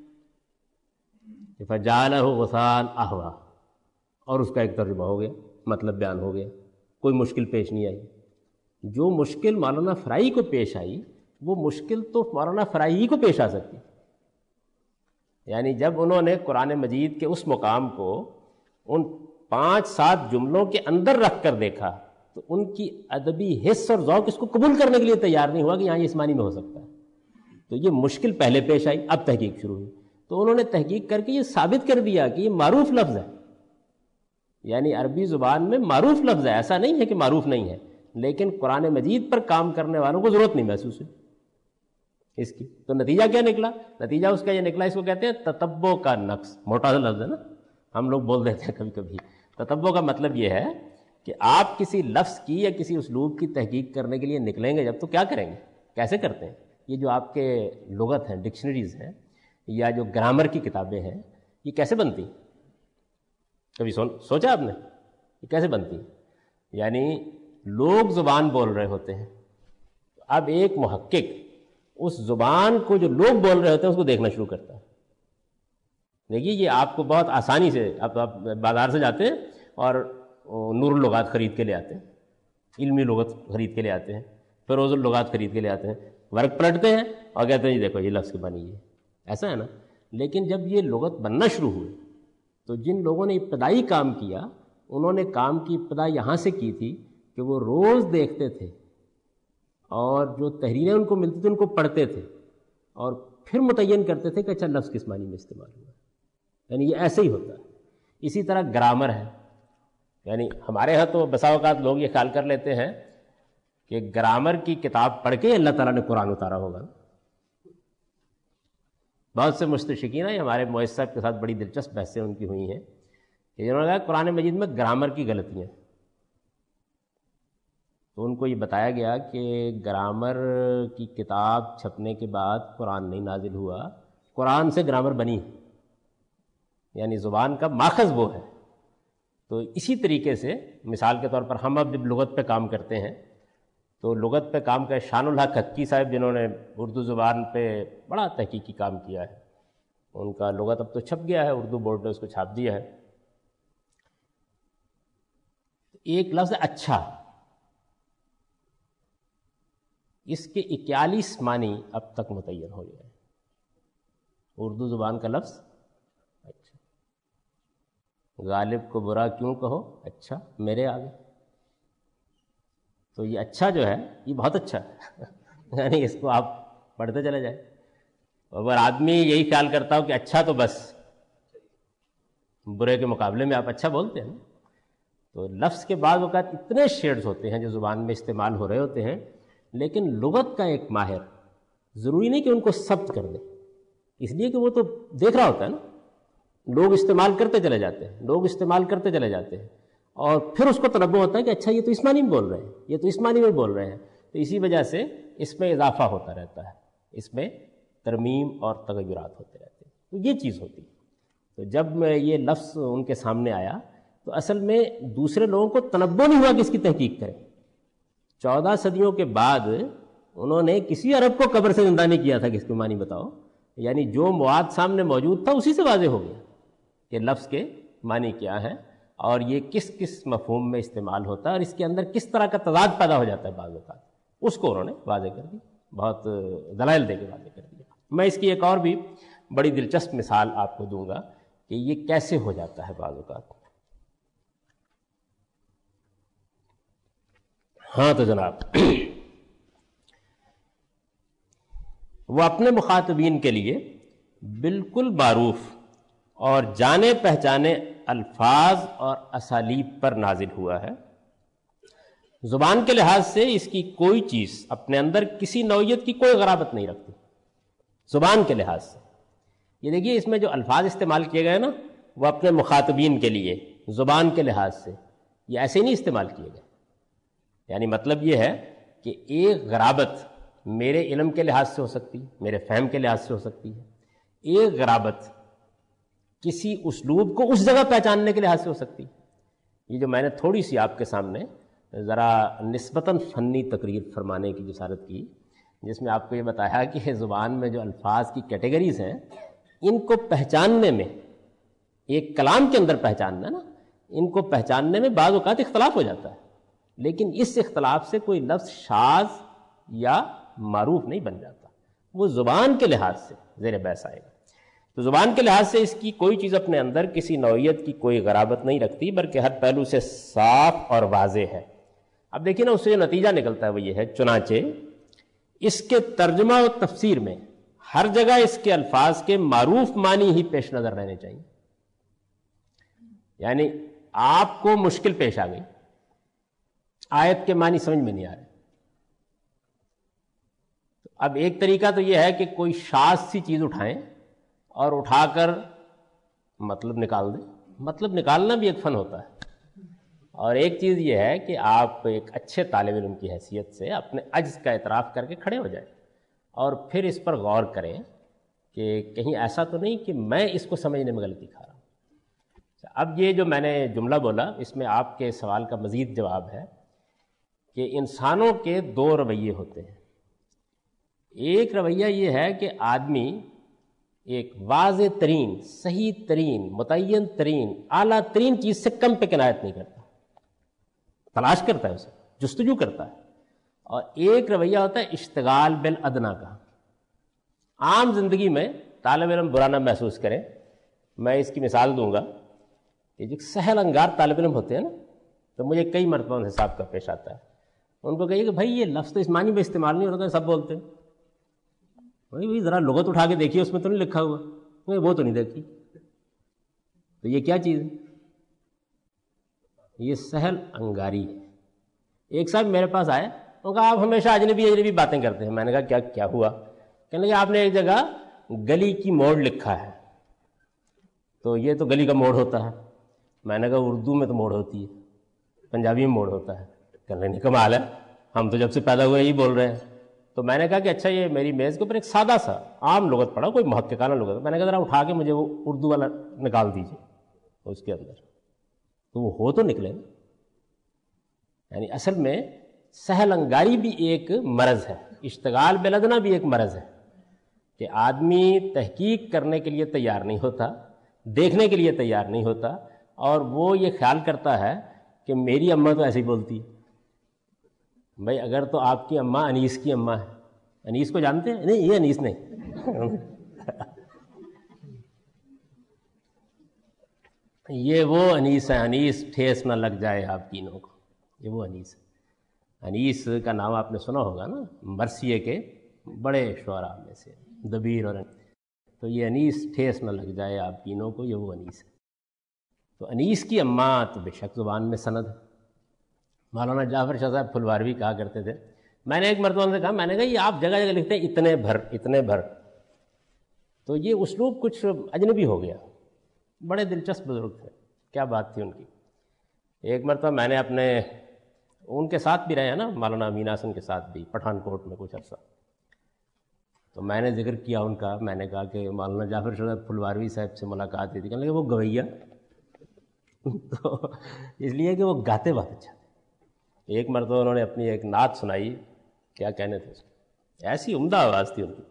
فجعلہ غثاء احوا، اور اس کا ایک ترجمہ ہو گیا، مطلب بیان ہو گیا، کوئی مشکل پیش نہیں آئی. جو مشکل مولانا فرائی کو پیش آئی وہ مشکل تو مولانا فرائی ہی کو پیش آ سکتی. یعنی جب انہوں نے قرآن مجید کے اس مقام کو ان پانچ سات جملوں کے اندر رکھ کر دیکھا تو ان کی ادبی حس اور ذوق اس کو قبول کرنے کے لیے تیار نہیں ہوا کہ یہاں یہ اس معنی میں ہو سکتا ہے. تو یہ مشکل پہلے پیش آئی، اب تحقیق شروع ہوئی. تو انہوں نے تحقیق کر کے یہ ثابت کر دیا کہ یہ معروف لفظ ہے، یعنی عربی زبان میں معروف لفظ ہے، ایسا نہیں ہے کہ معروف نہیں ہے، لیکن قرآن مجید پر کام کرنے والوں کو ضرورت نہیں محسوس ہوئی اس کی. تو نتیجہ کیا نکلا؟ نتیجہ اس کا یہ نکلا، اس کو کہتے ہیں تتبع کا نقص. موٹا سا لفظ ہے نا، ہم لوگ بول دیتے ہیں کبھی کبھی. تتبع کا مطلب یہ ہے کہ آپ کسی لفظ کی یا کسی اسلوب کی تحقیق کرنے کے لیے نکلیں گے جب، تو کیا کریں گے، کیسے کرتے ہیں. یہ جو آپ کے لغت ہیں، ڈکشنریز ہیں یا جو گرامر کی کتابیں ہیں، یہ کیسے بنتی؟ کبھی سوچا آپ نے یہ کیسے بنتی؟ یعنی لوگ زبان بول رہے ہوتے ہیں، اب ایک محقق اس زبان کو جو لوگ بول رہے ہوتے ہیں اس کو دیکھنا شروع کرتا ہے. دیکھیے یہ آپ کو بہت آسانی سے، اب آپ بازار سے جاتے ہیں اور نور اللغات خرید کے لے آتے ہیں، علمی لغت خرید کے لے آتے ہیں، فیروز اللغات خرید کے لے آتے ہیں، ورق پلٹتے ہیں اور کہتے ہیں جی دیکھو یہ لفظ کی بنی ہے، ایسا ہے نا. لیکن جب یہ لغت بننا شروع ہوئی تو جن لوگوں نے ابتدائی کام کیا انہوں نے کام کی ابتدا یہاں سے کی تھی کہ وہ روز دیکھتے تھے اور جو تحریریں ان کو ملتی تھیں ان کو پڑھتے تھے اور پھر متعین کرتے تھے کہ اچھا لفظ کس معنی میں استعمال ہوا. یعنی یہ ایسے ہی ہوتا ہے. اسی طرح گرامر ہے، یعنی ہمارے ہاں تو بسا اوقات لوگ یہ خیال کر لیتے ہیں کہ گرامر کی کتاب پڑھ کے اللہ تعالیٰ نے قرآن اتارا ہوگا. بہت سے مستشرقین ہیں، ہمارے معز صاحب کے ساتھ بڑی دلچسپ بحثیں ان کی ہوئی ہیں کہ جنہوں نے کہا قرآن مجید میں گرامر کی غلطیاں. تو ان کو یہ بتایا گیا کہ گرامر کی کتاب چھپنے کے بعد قرآن نہیں نازل ہوا، قرآن سے گرامر بنی، یعنی زبان کا ماخذ وہ ہے. تو اسی طریقے سے مثال کے طور پر ہم اب جب لغت پہ کام کرتے ہیں تو لغت پہ کام کا شان الحق حقی صاحب جنہوں نے اردو زبان پہ بڑا تحقیقی کام کیا ہے، ان کا لغت اب تو چھپ گیا ہے، اردو بورڈ نے اس کو چھاپ دیا ہے. ایک لفظ اچھا، اس کے اکیالیس معنی اب تک متعین ہو گئے ہیں. اردو زبان کا لفظ اچھا، غالب کو برا کیوں کہو اچھا میرے آگے. تو یہ اچھا جو ہے یہ بہت اچھا ہے یعنی اس کو آپ پڑھتے چلے جائیں. اگر آدمی یہی خیال کرتا ہو کہ اچھا تو بس برے کے مقابلے میں آپ اچھا بولتے ہیں، تو لفظ کے بعض اوقات اتنے شیڈز ہوتے ہیں جو زبان میں استعمال ہو رہے ہوتے ہیں، لیکن لغت کا ایک ماہر ضروری نہیں کہ ان کو ثبت کر دے، اس لیے کہ وہ تو دیکھ رہا ہوتا ہے نا. لوگ استعمال کرتے چلے جاتے ہیں، لوگ استعمال کرتے چلے جاتے ہیں اور پھر اس کو تنبؤ ہوتا ہے کہ اچھا یہ تو اس معنی میں بول رہے ہیں، یہ تو اس معنی میں بول رہے ہیں. تو اسی وجہ سے اس میں اضافہ ہوتا رہتا ہے، اس میں ترمیم اور تغیرات ہوتے رہتے ہیں. تو یہ چیز ہوتی ہے. تو جب میں یہ لفظ ان کے سامنے آیا تو اصل میں دوسرے لوگوں کو تنبؤ نہیں ہوا کہ اس کی تحقیق کریں. چودہ صدیوں کے بعد انہوں نے کسی عرب کو قبر سے زندہ نہیں کیا تھا کہ اس کے معنی بتاؤ، یعنی جو مواد سامنے موجود تھا اسی سے واضح ہو گیا کہ لفظ کے معنی کیا ہے اور یہ کس کس مفہوم میں استعمال ہوتا ہے اور اس کے اندر کس طرح کا تضاد پیدا ہو جاتا ہے بعض اوقات. اس کو انہوں نے واضح کر دی، بہت دلائل دے کے واضح کر دیا. میں اس کی ایک اور بھی بڑی دلچسپ مثال آپ کو دوں گا کہ یہ کیسے ہو جاتا ہے بعض اوقات. ہاں تو جناب وہ اپنے مخاطبین کے لیے بالکل معروف اور جانے پہچانے الفاظ اور اسالیب پر نازل ہوا ہے. زبان کے لحاظ سے اس کی کوئی چیز اپنے اندر کسی نوعیت کی کوئی غرابت نہیں رکھتی زبان کے لحاظ سے. یہ دیکھیے اس میں جو الفاظ استعمال کیے گئے نا وہ اپنے مخاطبین کے لیے زبان کے لحاظ سے یہ ایسے نہیں استعمال کیے گئے. یعنی مطلب یہ ہے کہ ایک غرابت میرے علم کے لحاظ سے ہو سکتی ہے، میرے فہم کے لحاظ سے ہو سکتی ہے، ایک غرابت کسی اسلوب کو اس جگہ پہچاننے کے لحاظ سے ہو سکتی ہے. یہ جو میں نے تھوڑی سی آپ کے سامنے ذرا نسبتاً فنی تقریر فرمانے کی جسارت کی، جس میں آپ کو یہ بتایا کہ زبان میں جو الفاظ کی کیٹیگریز ہیں ان کو پہچاننے میں، ایک کلام کے اندر پہچاننا نا، ان کو پہچاننے میں بعض اوقات اختلاف ہو جاتا ہے، لیکن اس اختلاف سے کوئی لفظ شاذ یا معروف نہیں بن جاتا، وہ زبان کے لحاظ سے زیر بحث آئے گا۔ تو زبان کے لحاظ سے اس کی کوئی چیز اپنے اندر کسی نوعیت کی کوئی غرابت نہیں رکھتی، بلکہ ہر پہلو سے صاف اور واضح ہے۔ اب دیکھیے نا، اس سے جو نتیجہ نکلتا ہے وہ یہ ہے، چنانچہ اس کے ترجمہ و تفسیر میں ہر جگہ اس کے الفاظ کے معروف معنی ہی پیش نظر رہنے چاہیے۔ یعنی آپ کو مشکل پیش آ گئی، آیت کے معنی سمجھ میں نہیں آ رہے، اب ایک طریقہ تو یہ ہے کہ کوئی شاذ سی چیز اٹھائیں اور اٹھا کر مطلب نکال دیں۔ مطلب نکالنا بھی ایک فن ہوتا ہے، اور ایک چیز یہ ہے کہ آپ ایک اچھے طالب علم کی حیثیت سے اپنے عجز کا اعتراف کر کے کھڑے ہو جائیں اور پھر اس پر غور کریں کہ کہیں ایسا تو نہیں کہ میں اس کو سمجھنے میں غلطی کھا رہا ہوں۔ اب یہ جو میں نے جملہ بولا، اس میں آپ کے سوال کا مزید جواب ہے کہ انسانوں کے دو رویے ہوتے ہیں۔ ایک رویہ یہ ہے کہ آدمی ایک واضح ترین، صحیح ترین، متعین ترین، اعلیٰ ترین چیز سے کم پہ کنایت نہیں کرتا، تلاش کرتا ہے، اسے جستجو کرتا ہے۔ اور ایک رویہ ہوتا ہے اشتغال بالادنا کا۔ عام زندگی میں طالب علم برا نہ محسوس کریں، میں اس کی مثال دوں گا کہ جو سہل انگار طالب علم ہوتے ہیں نا، تو مجھے کئی مرتبہ ان حساب کا پیش آتا ہے، ان کو کہیے کہ بھائی یہ لفظ تو اس معنی میں استعمال نہیں ہوتا، سب بولتے ہیں، بھائی بھائی ذرا لغت اٹھا کے دیکھیے، اس میں تو نہیں لکھا ہوا، وہ تو نہیں دیکھی، تو یہ کیا چیز ہے؟ یہ سہل انگاری ہے۔ ایک صاحب میرے پاس آئے، انہوں نے کہا آپ ہمیشہ اجنبی اجنبی باتیں کرتے ہیں۔ میں نے کہا کیا کیا ہوا؟ کہنے لگے آپ نے ایک جگہ گلی کی موڑ لکھا ہے، تو یہ تو گلی کا موڑ ہوتا ہے۔ میں نے کہا اردو میں تو موڑ ہوتی ہے، پنجابی میں موڑ ہوتا ہے۔ کہنے لگے کمال ہے، ہم تو جب سے پیدا ہوئے یہی بول رہے ہیں۔ تو میں نے کہا کہ اچھا یہ میری میز کے اوپر ایک سادہ سا عام لغت پڑا، کوئی محققانہ لغت، میں نے کہا ذرا اٹھا کے مجھے وہ اردو والا نکال دیجیے اس کے اندر، تو وہ ہو تو نکلے۔ یعنی اصل میں سہل انگاری بھی ایک مرض ہے، اشتغال بالادنا بھی ایک مرض ہے، کہ آدمی تحقیق کرنے کے لیے تیار نہیں ہوتا، دیکھنے کے لیے تیار نہیں ہوتا، اور وہ یہ خیال کرتا ہے کہ میری اماں تو ایسے ہی بولتی ہے۔ بھائی اگر تو آپ کی اماں انیس کی اماں ہے، انیس کو جانتے ہیں؟ نہیں، یہ انیس نہیں یہ وہ انیس ہے، انیس ٹھیس نہ لگ جائے آپ تینوں کو، یہ وہ انیس ہے۔ انیس کا نام آپ نے سنا ہوگا نا، مرثیے کے بڑے شعراء میں سے، دبیر اور انیس، تو یہ انیس ٹھیس نہ لگ جائے آپ تینوں کو، یہ وہ انیس ہے۔ تو انیس کی اماں تو بے شک زبان میں سند ہے۔ مولانا جعفر شاہ صاحب پھلواروی کہا کرتے تھے، میں نے ایک مرتبہ ان سے کہا، میں نے کہا یہ آپ جگہ جگہ لکھتے ہیں اتنے بھر اتنے بھر، تو یہ اسلوب کچھ اجنبی ہو گیا۔ بڑے دلچسپ بزرگ تھے، کیا بات تھی ان کی۔ ایک مرتبہ میں نے اپنے ان کے ساتھ بھی رہے ہیں نا، مولانا امین حسن کے ساتھ بھی پٹھان کوٹ میں کچھ عرصہ، تو میں نے ذکر کیا ان کا، میں نے کہا کہ مولانا جعفر شاہ صاحب پھلواروی صاحب سے ملاقات ہوئی تھی، کہنے لگے وہ گویا تو اس لیے کہ وہ گاتے بہت اچھا تھے۔ ایک مرتبہ انہوں نے اپنی ایک نعت سنائی، کیا کہنے تھے اس کو، ایسی عمدہ آواز تھی ان کی،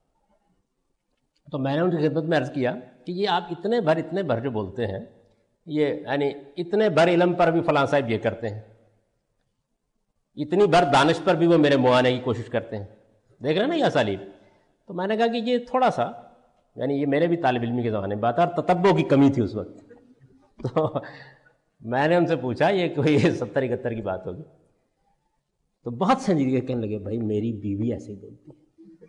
تو میں نے ان کی خدمت میں عرض کیا کہ یہ آپ اتنے بھر اتنے بھر جو بولتے ہیں، یہ یعنی اتنے بھر علم پر بھی فلاں صاحب یہ کرتے ہیں، اتنی بھر دانش پر بھی وہ میرے منہ آنے کی کوشش کرتے ہیں، دیکھ رہے ہیں نا یہ اسالیب۔ تو میں نے کہا کہ یہ تھوڑا سا، یعنی یہ میرے بھی طالب علمی کے زمانے میں بات ہے، اور تتبع کی کمی تھی اس وقت۔ تو میں نے ان سے پوچھا یہ کوئی ستر اکہتر کی بات ہوگی، تو بہت سنجیدگی کہنے لگے بھائی میری بیوی ایسے ہی بولتی ہے۔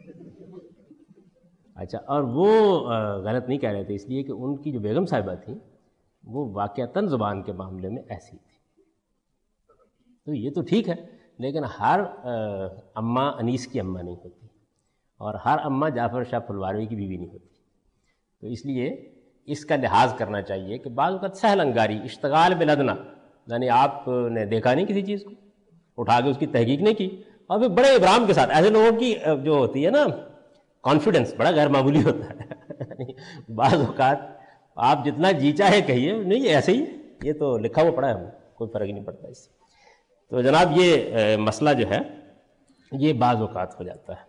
اچھا، اور وہ غلط نہیں کہہ رہے تھے، اس لیے کہ ان کی جو بیگم صاحبہ تھیں وہ واقعتاً زبان کے معاملے میں ایسی تھی۔ تو یہ تو ٹھیک ہے، لیکن ہر اماں انیس کی اماں نہیں ہوتی، اور ہر اماں جعفر شاہ پھلواروی کی بیوی نہیں ہوتی۔ تو اس لیے اس کا لحاظ کرنا چاہیے کہ بعض اوقات سہل انگاری، اشتغال بالادنا، یعنی آپ نے دیکھا نہیں کسی چیز کو، اٹھا کے اس کی تحقیق نہیں کی، اور پھر بڑے ابرام کے ساتھ، ایسے لوگوں کی جو ہوتی ہے نا کانفیڈنس بڑا غیر معمولی ہوتا ہے۔ بعض اوقات آپ جتنا جی چاہے کہیے، نہیں ایسے ہی، یہ تو لکھا ہوا پڑا ہے، ہمیں کوئی فرق نہیں پڑتا اس سے۔ تو جناب یہ مسئلہ جو ہے یہ بعض اوقات ہو جاتا ہے.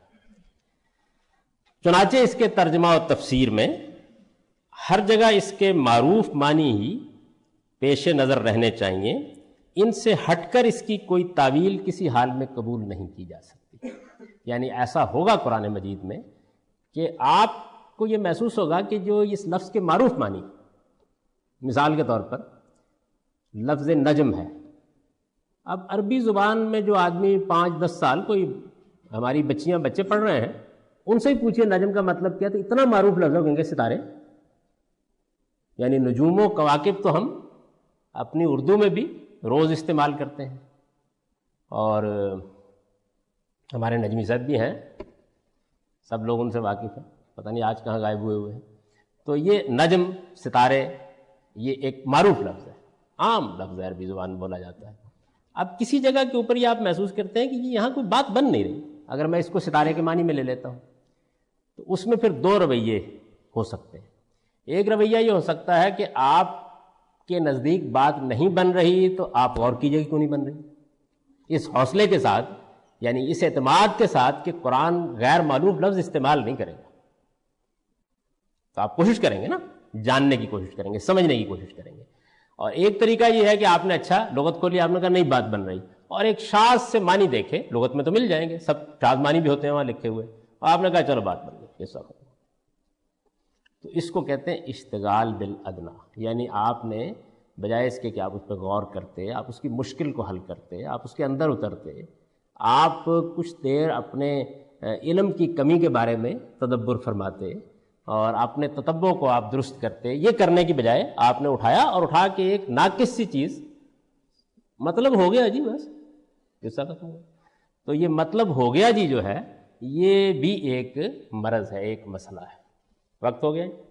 چنانچہ اس کے ترجمہ و تفسیر میں ہر جگہ اس کے معروف معنی ہی پیش نظر رہنے چاہیے، ان سے ہٹ کر اس کی کوئی تعویل کسی حال میں قبول نہیں کی جا سکتی. یعنی ایسا ہوگا قرآن مجید میں کہ آپ کو یہ محسوس ہوگا کہ جو اس لفظ کے معروف معنی، مثال کے طور پر لفظ نجم ہے. اب عربی زبان میں جو آدمی پانچ دس سال، کوئی ہماری بچیاں بچے پڑھ رہے ہیں، ان سے ہی پوچھئے نجم کا مطلب کیا، تو اتنا معروف لفظ کہیں گے ستارے. یعنی نجوم و کواکب تو ہم اپنی اردو میں بھی روز استعمال کرتے ہیں، اور ہمارے نجمی صاحب بھی ہیں، سب لوگ ان سے واقف ہیں، پتہ نہیں آج کہاں غائب ہوئے ہوئے ہیں. تو یہ نجم، ستارے، یہ ایک معروف لفظ ہے، عام لفظ ہے، عربی زبان میں بولا جاتا ہے. اب کسی جگہ کے اوپر یہ آپ محسوس کرتے ہیں کہ یہاں کوئی بات بن نہیں رہی. اگر میں اس کو ستارے کے معنی میں لے لیتا ہوں تو اس میں پھر دو رویے ہو سکتے ہیں. ایک رویہ یہ ہو سکتا ہے کہ آپ کے نزدیک بات نہیں بن رہی تو آپ غور کیجئے کہ کیوں نہیں بن رہی، اس حوصلے کے ساتھ، یعنی اس اعتماد کے ساتھ کہ قرآن غیر معروف لفظ استعمال نہیں کرے گا. تو آپ کوشش کریں گے نا، جاننے کی کوشش کریں گے، سمجھنے کی کوشش کریں گے. اور ایک طریقہ یہ ہے کہ آپ نے اچھا لغت کھولی، آپ نے کہا نہیں بات بن رہی، اور ایک شاذ سے معنی دیکھے، لغت میں تو مل جائیں گے، سب شاذ معنی بھی ہوتے ہیں وہاں لکھے ہوئے، اور آپ نے کہا چلو بات بن گئی، یہ سب. تو اس کو کہتے ہیں اشتغال بالادنا. یعنی آپ نے بجائے اس کے کہ آپ اس پہ غور کرتے، آپ اس کی مشکل کو حل کرتے، آپ اس کے اندر اترتے، آپ کچھ دیر اپنے علم کی کمی کے بارے میں تدبر فرماتے اور اپنے تتبع کو آپ درست کرتے، یہ کرنے کی بجائے آپ نے اٹھایا اور اٹھا کے ایک ناقص سی چیز، مطلب ہو گیا جی، بس قصہ ختم ہو گیا. تو یہ مطلب ہو گیا جی جو ہے، یہ بھی ایک مرض ہے، ایک مسئلہ ہے. وقت ہو گیا.